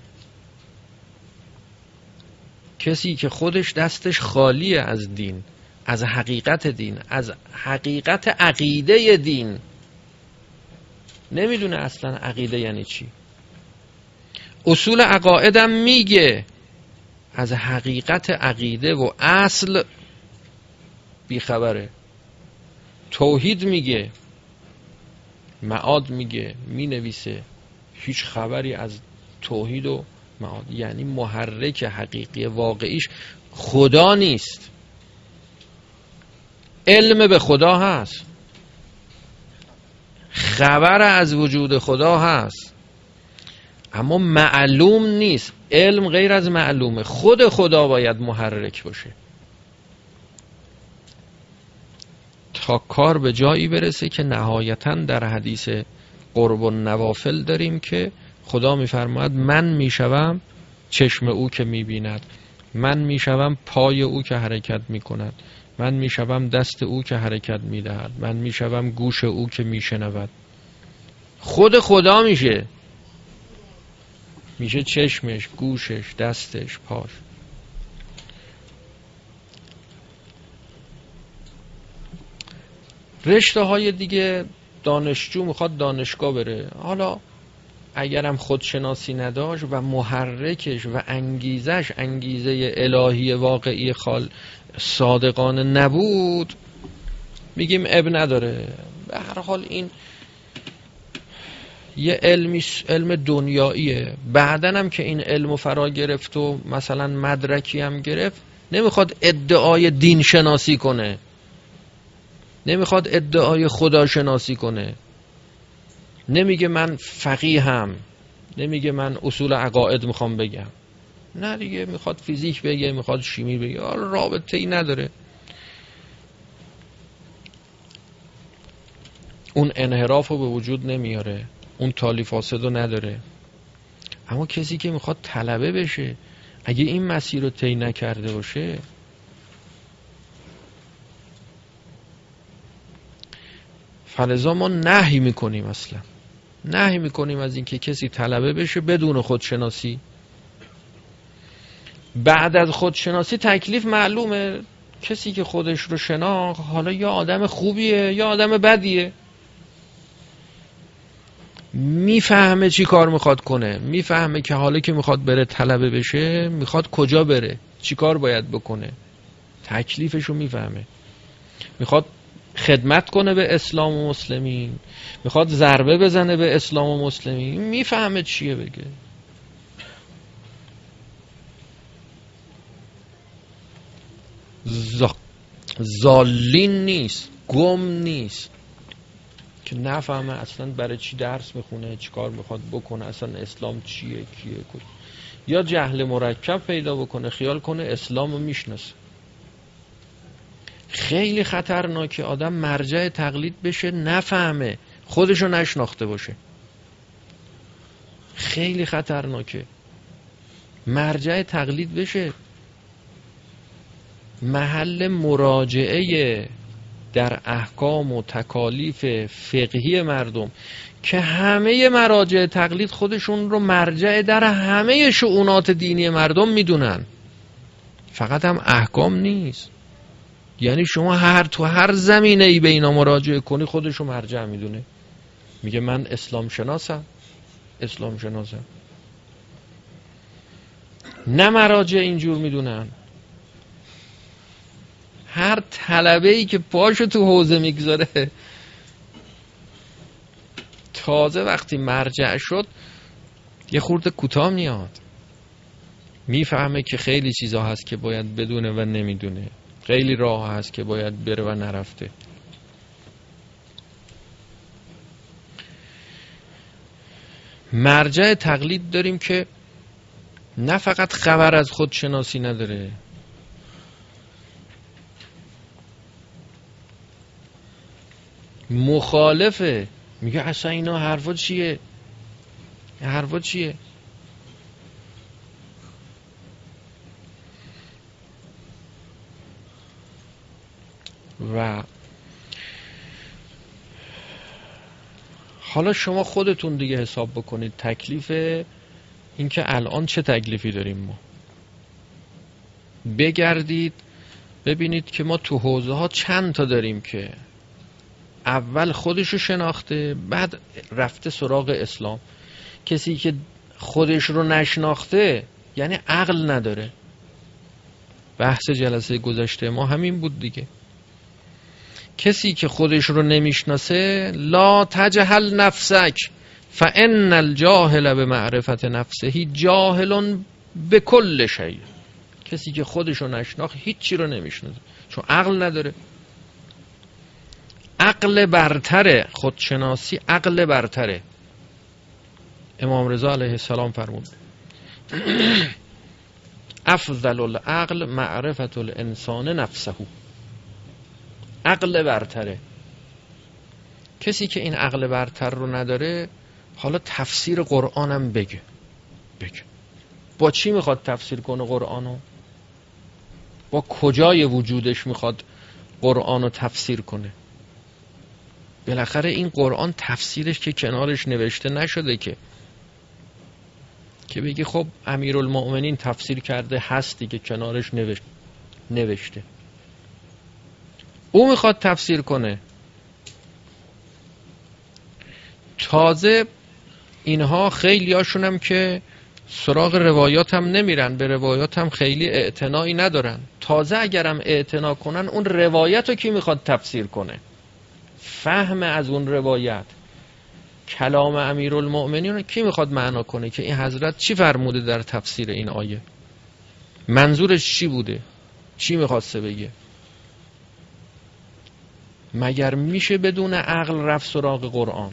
کسی که خودش دستش خالیه از دین، از حقیقت دین، از حقیقت عقیده دین، نمیدونه اصلا عقیده یعنی چی. اصول عقایدم میگه، از حقیقت عقیده و اصل بیخبره. توحید میگه، معاد میگه، مینویسه، هیچ خبری از توحید و معاد. یعنی محرک حقیقی واقعیش خدا نیست. علم به خدا هست، خبر از وجود خدا هست، اما معلوم نیست. علم غیر از معلومه، خود خدا باید محرک باشه تا کار به جایی برسه که نهایتاً در حدیث قرب النوافل داریم که خدا میفرماید من میشوم چشم او که میبیند، من میشوم پای او که حرکت میکند، من میشوم دست او که حرکت میدهد، من میشوم گوش او که میشنود. خود خدا میشه چشمش، گوشش، دستش، پاش. رشته های دیگه دانشجو میخواد دانشگاه بره، حالا اگرم خودشناسی نداشت و محرکش و انگیزش انگیزه الهی واقعی صادقانه نبود، میگیم اب نداره. به هر حال این یه علم دنیاییه. بعدن هم که این علمو فرا گرفت و مثلا مدرکی هم گرفت، نمیخواد ادعای دین شناسی کنه، نمیخواد ادعای خدا شناسی کنه، نمیگه من فقیهم، نمیگه من اصول عقاید میخوام بگم، نه دیگه، میخواد فیزیک بگه، میخواد شیمی بگه، رابطه ای نداره. اون انحراف رو به وجود نمیاره، اون تالی فاسد رو نداره. اما کسی که میخواد طلبه بشه، اگه این مسیر رو طی نکرده باشه، فلذا ما نهی میکنیم، اصلا نهی میکنیم از اینکه کسی طلبه بشه بدون خودشناسی. بعد از خودشناسی تکلیف معلومه. کسی که خودش رو شناخت، حالا یا آدم خوبیه یا آدم بدیه، میفهمه چی کار میخواد کنه، میفهمه که حالا که میخواد بره طلبه بشه، میخواد کجا بره، چی کار باید بکنه، تکلیفشو میفهمه. میخواد خدمت کنه به اسلام و مسلمین، میخواد ضربه بزنه به اسلام و مسلمین، میفهمه چیه بگه. زالین نیست، گم نیست که نفهمه اصلا برای چی درس میخونه، چی کار میخواد بکنه، اصلا اسلام چیه، کیه، کجا. یا جهل مرکب پیدا بکنه، خیال کنه اسلام رو میشناسه. خیلی خطرناکه آدم مرجع تقلید بشه، نفهمه، خودشو نشناخته باشه. خیلی خطرناکه مرجع تقلید بشه، محل مراجعه در احکام و تکالیف فقهی مردم که همه مراجع تقلید خودشون رو مرجع در همه شؤونات دینی مردم میدونن، فقط هم احکام نیست. یعنی شما تو هر زمینه‌ای به اینا مراجعه کنی خودشو مرجع میدونه، میگه من اسلام شناسم. نه مراجع اینجور میدونن. هر طلبه‌ای که پاشو تو حوزه میگذاره تازه وقتی مرجع شد یه خورده کوتاه میاد، میفهمه که خیلی چیزا هست که باید بدونه و نمیدونه، خیلی راه هست که باید بره و نرفته. مرجع تقلید داریم که نه فقط خبر از خود شناسی نداره، مخالفه، میگه اصلا اینا حرفا چیه؟ و حالا شما خودتون دیگه حساب بکنید تکلیف این که الان چه تکلیفی داریم ما. بگردید ببینید که ما تو حوزه ها چند تا داریم که اول خودشو شناخته بعد رفته سراغ اسلام. کسی که خودش رو نشناخته یعنی عقل نداره. بحث جلسه گذشته ما همین بود دیگه. کسی که خودش رو نمیشناسه لا تجهل نفسک فان الجاهل بمعرفت نفسه جاهل بكل شیء. کسی که خودش رو نشناخت هیچی رو نمیشناسه چون عقل نداره. عقل برتره، خودشناسی عقل برتره. امام رضا علیه السلام فرمود افضل العقل معرفت الانسان نفسه. عقل برتره. کسی که این عقل برتر رو نداره حالا تفسیر قرآنم بگه با چی میخواد تفسیر کنه قرآنو؟ با کجای وجودش میخواد قرآنو تفسیر کنه؟ بالاخره این قرآن تفسیرش که کنارش نوشته نشده که بگی خب امیرالمؤمنین تفسیر کرده هستی که کنارش نوشته. او میخواد تفسیر کنه. تازه اینها خیلی هاشونم که سراغ روایات هم نمیرن، به روایات هم خیلی اعتنایی ندارن. تازه اگرم اعتنا کنن اون روایت رو کی میخواد تفسیر کنه؟ فهم از اون روایت کلام امیرالمؤمنین رو کی میخواد معنا کنه که این حضرت چی فرموده در تفسیر این آیه؟ منظورش چی بوده؟ چی میخواسته بگه؟ مگر میشه بدون عقل رفت سراغ قرآن؟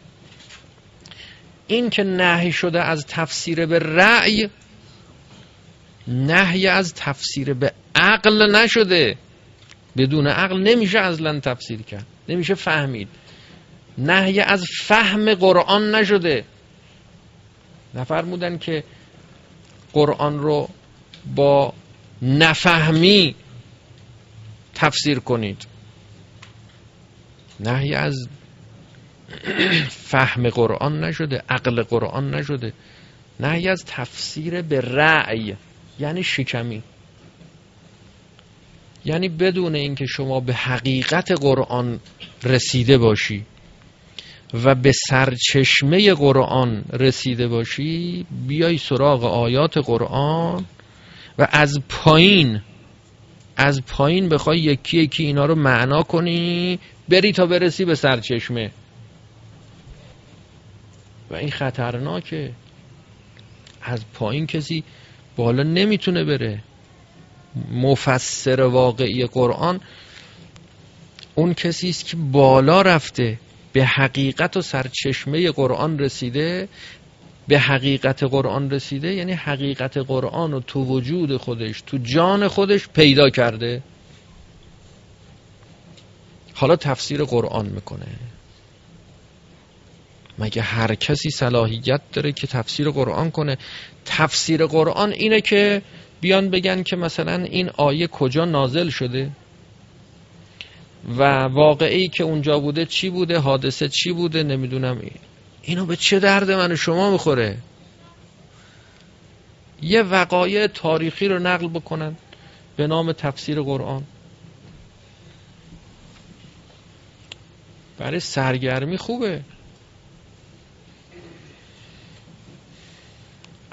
این که نهی شده از تفسیر به رأی، نهی از تفسیر به عقل نشده. بدون عقل نمیشه اصلا تفسیر کرد، نمیشه فهمید. نهی از فهم قرآن نشده. نفرمودن که قرآن رو با نفهمی تفسیر کنید. نهی از فهم قرآن نشده، عقل قرآن نشده. نهی از تفسیر به رأی یعنی شکمی، یعنی بدون اینکه شما به حقیقت قرآن رسیده باشی و به سرچشمه قرآن رسیده باشی بیای سراغ آیات قرآن و از پایین بخوای یکی یکی اینا رو معنا کنی بری تا برسی به سرچشمه. و این خطرناکه. از پایین کسی بالا نمیتونه بره. مفسر واقعی قرآن اون کسی است که بالا رفته، به حقیقت و سرچشمه قرآن رسیده. به حقیقت قرآن رسیده یعنی حقیقت قرآن رو تو وجود خودش، تو جان خودش پیدا کرده. حالا تفسیر قرآن میکنه. مگه هر کسی صلاحیت داره که تفسیر قرآن کنه؟ تفسیر قرآن اینه که بیان بگن که مثلا این آیه کجا نازل شده و واقعی که اونجا بوده چی بوده، حادثه چی بوده، نمیدونم. اینو به چه درد من و شما میخوره؟ یه وقایع تاریخی رو نقل بکنن به نام تفسیر قرآن. برای سرگرمی خوبه،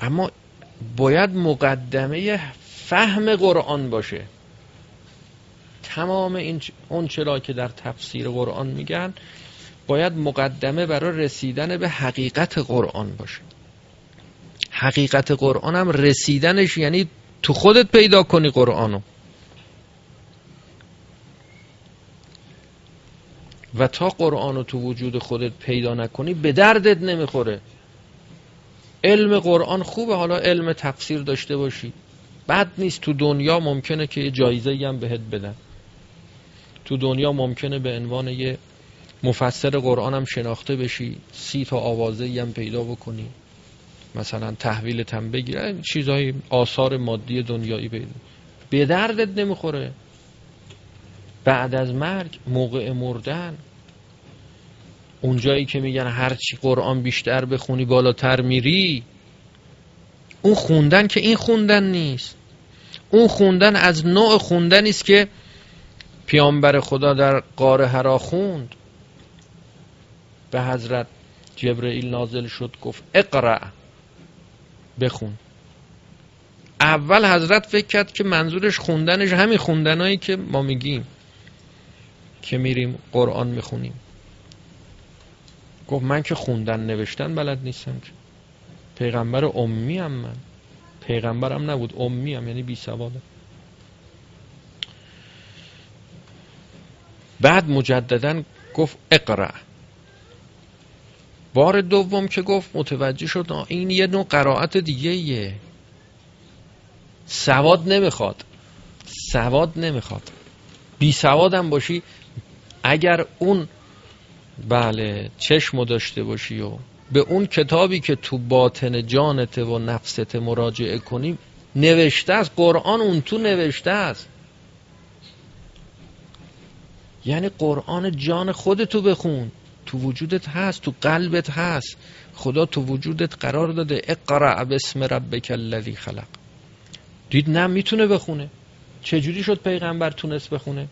اما باید مقدمه فهم قرآن باشه. تمام این اون چرا که در تفسیر قرآن میگن باید مقدمه برای رسیدن به حقیقت قرآن باشه. حقیقت قرآن هم رسیدنش یعنی تو خودت پیدا کنی قرآنو، و تا قرآنو تو وجود خودت پیدا نکنی به دردت نمیخوره. علم قرآن خوبه، حالا علم تفسیر داشته باشی بد نیست، تو دنیا ممکنه که یه جایزه‌ای هم بهت بدن، تو دنیا ممکنه به عنوان یه مفسر قرآن هم شناخته بشی، 30 تا آوازه‌ای هم پیدا بکنی، مثلا تحویلت هم بگیره، چیزای آثار مادی دنیایی پیدا، به دردت نمیخوره. بعد از مرگ، موقع مردن، اون جایی که میگن هر چی قرآن بیشتر بخونی بالاتر میری، اون خوندن که این خوندن نیست. اون خوندن از نوع خوندنی است که پیامبر خدا در غار حرا خوند. به حضرت جبرئیل نازل شد گفت اقرأ، بخون. اول حضرت فکر کرد که منظورش خوندنش همین خوندنایی که ما میگیم که میریم قرآن میخونیم. گفت من که خوندن نوشتن بلد نیستم، که پیغمبر امی ام، من پیغمبرم نبود، امی ام یعنی بی سواده. بعد مجددا گفت اقرأ. بار دوم که گفت متوجه شد این یه نوع قرائت دیگه ایه، سواد نمیخواد، سواد نمیخواد. بی سوادم باشی اگر اون بله چشمو داشته باشی و به اون کتابی که تو باطن جانت و نفست مراجعه کنی نوشته است، قرآن اون تو نوشته است. یعنی قرآن جان خودتو بخون، تو وجودت هست، تو قلبت هست، خدا تو وجودت قرار داده. اقرأ باسم ربک الذی خلق. دید نه میتونه بخونه. چجوری شد پیغمبر تونست بخونه؟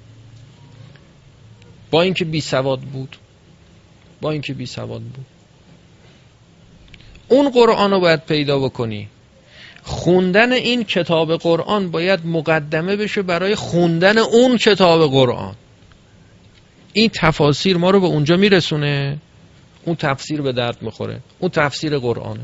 با اینکه بی سواد بود، با اینکه بی سواد بود. اون قرآن رو باید پیدا بکنی. خوندن این کتاب قرآن باید مقدمه بشه برای خوندن اون کتاب قرآن. این تفاسیر ما رو به اونجا میرسونه، اون تفسیر به درد میخوره، اون تفسیر قرآنه.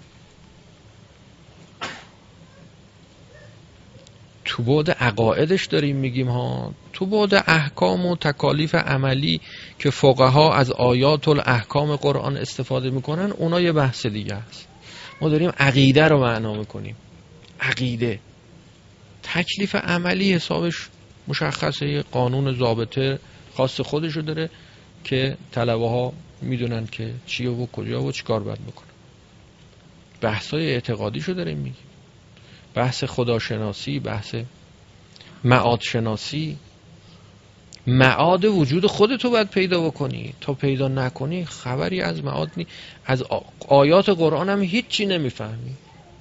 تو بعد عقایدش داریم میگیم ها، تو بعد احکام و تکالیف عملی که فقها از آیات الاحکام قرآن استفاده میکنن، اونا یه بحث دیگه است. ما داریم عقیده رو معنا میکنیم. عقیده تکلیف عملی حسابش مشخصه، یه قانون ضابطه خاص خودشو داره که طلبه ها میدونن که چیه و کجا و چیکار باید بکنن. بحثای اعتقادیشو داریم میگیم، بحث خداشناسی، بحث معاد شناسی. معاد وجود خودتو باید پیدا بکنی، تا پیدا نکنی خبری از معاد نی. از آیات قرآن هم هیچی نمیفهمی،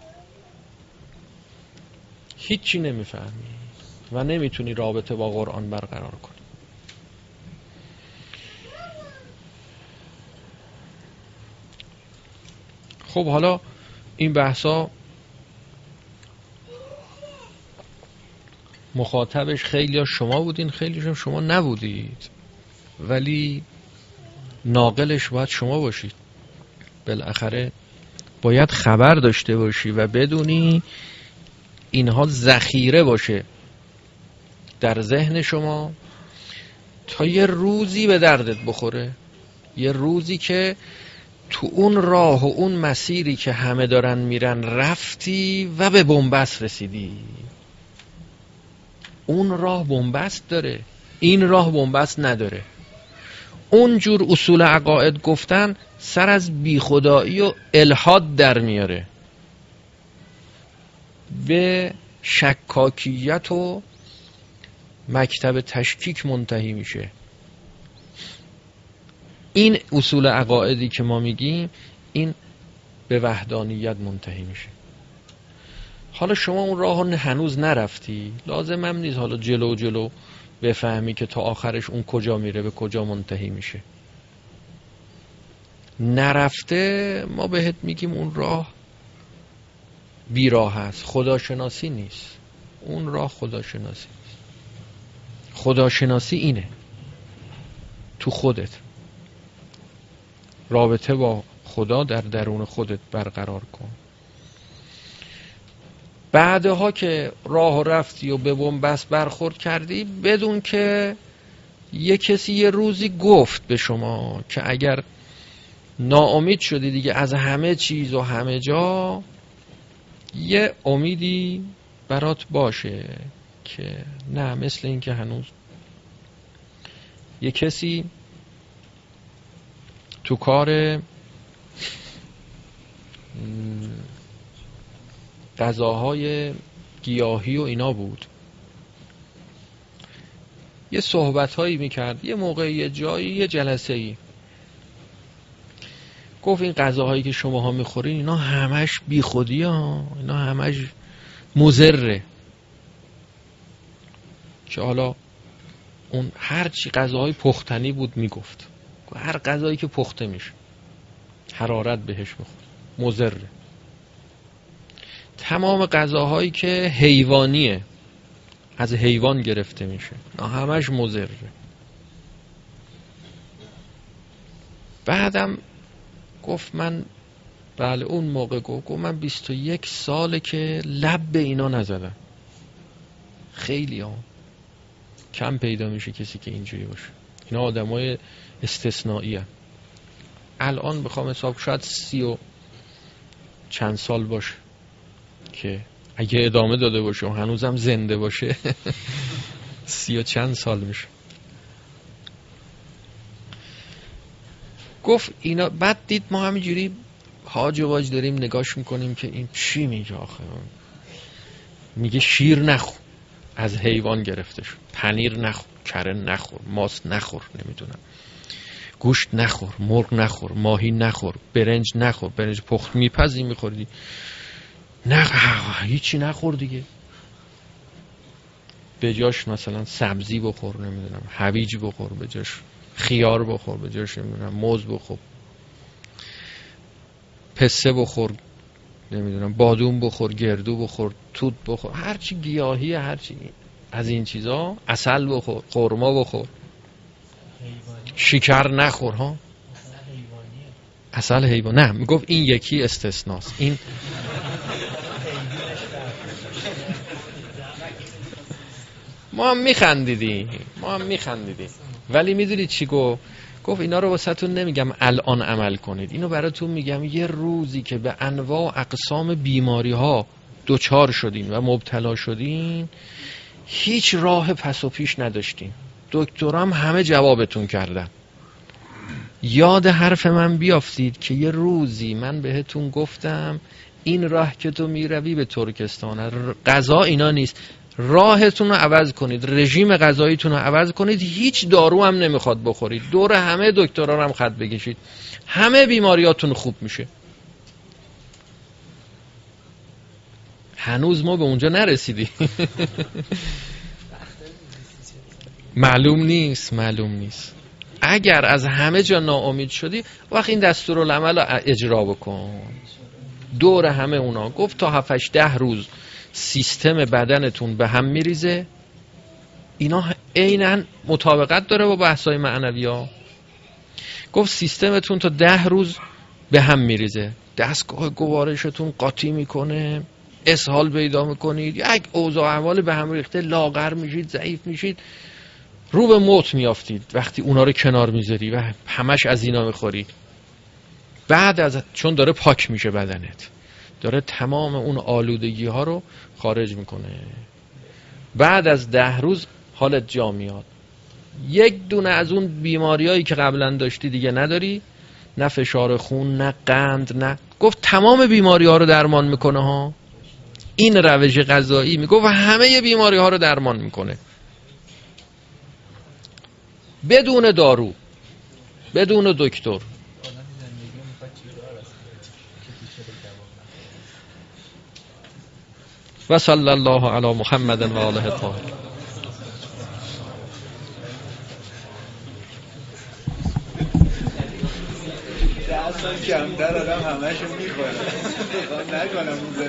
هیچی نمیفهمی و نمیتونی رابطه با قرآن برقرار کنی. خب حالا این بحثا مخاطبش خیلی ها شما بودین، خیلی شما نبودید، ولی ناقلش باید شما باشید. بالاخره باید خبر داشته باشی و بدونی اینها ذخیره باشه در ذهن شما تا یه روزی به دردت بخوره. یه روزی که تو اون راه و اون مسیری که همه دارن میرن رفتی و به بنبست رسیدی. اون راه بنبست داره، این راه بنبست نداره. اون جور اصول عقاید گفتن سر از بیخدایی و الحاد در میاره، به شکاکیت و مکتب تشکیک منتهی میشه. این اصول عقایدی که ما میگیم این به وحدانیت منتهی میشه. حالا شما اون راه هنوز نرفتی، لازم هم نیست حالا جلو بفهمی که تا آخرش اون کجا میره، به کجا منتهی میشه. نرفته ما بهت میگیم اون راه بیراه هست، خداشناسی نیست. اون راه خداشناسی نیست. خداشناسی اینه، تو خودت رابطه با خدا در درون خودت برقرار کن. بعدها که راه رفتی و به بنبست برخورد کردی، بدون که یه کسی یه روزی گفت به شما که اگر ناامید شدی دیگه از همه چیز و همه جا، یه امیدی برات باشه که نه، مثل این که هنوز یه کسی تو کار غذاهای گیاهی و اینا بود، یه صحبت‌هایی میکرد، یه موقع یه جایی یه جلسه‌ای گفت این غذاهایی که شماها میخورین اینا همش بیخودی ها، اینا همش مضره. که حالا اون هر چی غذاهای پختنی بود میگفت، هر غذایی که پخته میشه حرارت بهش میخوره مضره. تمام غذاهایی که حیوانیه، از حیوان گرفته میشه، همش مضره. بعدم گفت من، بله اون موقع گفت من 21 ساله که لب به اینا نزدم. خیلی ها کم پیدا میشه کسی که اینجوری باشه. اینا آدمای استثنایی هست. الان بخوام حساب شاید 30 و چند سال باشه که اگه ادامه داده باشه و هنوزم زنده باشه 30 و چند سال میشه. گفت اینا، بعد دید ما همینجوری هاج و واج داریم نگاش میکنیم که این چی میگه آخه. میگه شیر نخور، از حیوان گرفته شد، پنیر نخور، کره نخور، ماست نخور، نمیدونم گوشت نخور، مرغ نخور، ماهی نخور، برنج نخور، برنج پخت میپزی میخوردی، هیچی نخور دیگه. به جاش مثلا سبزی بخور، نمیدونم هویج بخور، به جاش خیار بخور، به جاش نمیدونم موز بخور، پسته بخور، نمیدونم بادوم بخور، گردو بخور، توت بخور، هرچی گیاهی، هرچی از این چیزا، عسل بخور، خرما بخور، شکر نخور ها. عسل حیوان نه، میگفت این یکی استثناست. این ما هم میخندیدیم ولی میدونی چی گفت اینا رو واسهتون نمیگم الان عمل کنید، اینو براتون میگم یه روزی که به انواع اقسام بیماری ها دوچار شدین و مبتلا شدین، هیچ راه پس و پیش نداشتین، دکترام همه جوابتون کردن. یاد حرف من بیافتید که یه روزی من بهتون گفتم این راه که تو میروی به ترکستان، غذا اینا نیست، راهتون رو عوض کنید، رژیم غذاییتون رو عوض کنید، هیچ دارو هم نمیخواد بخورید، دور همه دکترا هم خط بکشید، همه بیماریاتون خوب میشه. هنوز ما به اونجا نرسیدیم. معلوم نیست. اگر از همه جا ناامید شدی، وقت این دستورالعمل رو اجرا بکن. دور همه اونا گفت تا 7-10 روز سیستم بدنتون به هم میریزه. اینا عیناً مطابقت داره با بحث‌های معنوی‌ها. گفت سیستمتون تا 10 روز به هم میریزه، دستگاه گوارشتون قاطی میکنه، اسهال پیدا میکنید، یک اوضاع احوال به هم ریخته، لاغر میشید، ضعیف میشید، رو به موت میافتید وقتی اونا رو کنار میذاری و همش از اینا میخوری. بعد از چون داره پاک میشه بدنت، داره تمام اون آلودگی ها رو خارج میکنه، بعد از 10 روز حالت جا میاد، یک دونه از اون بیماریایی که قبلا داشتی دیگه نداری، نه فشار خون، نه قند، نه، گفت تمام بیماری ها رو درمان میکنه ها. این روش غذایی میگفت و همه بیماری ها رو درمان میکنه بدون دارو، بدون دکتر. و صلی الله علی محمد و آله الطاهرین. کمتر آدم همه‌شو می‌خوره. نکنم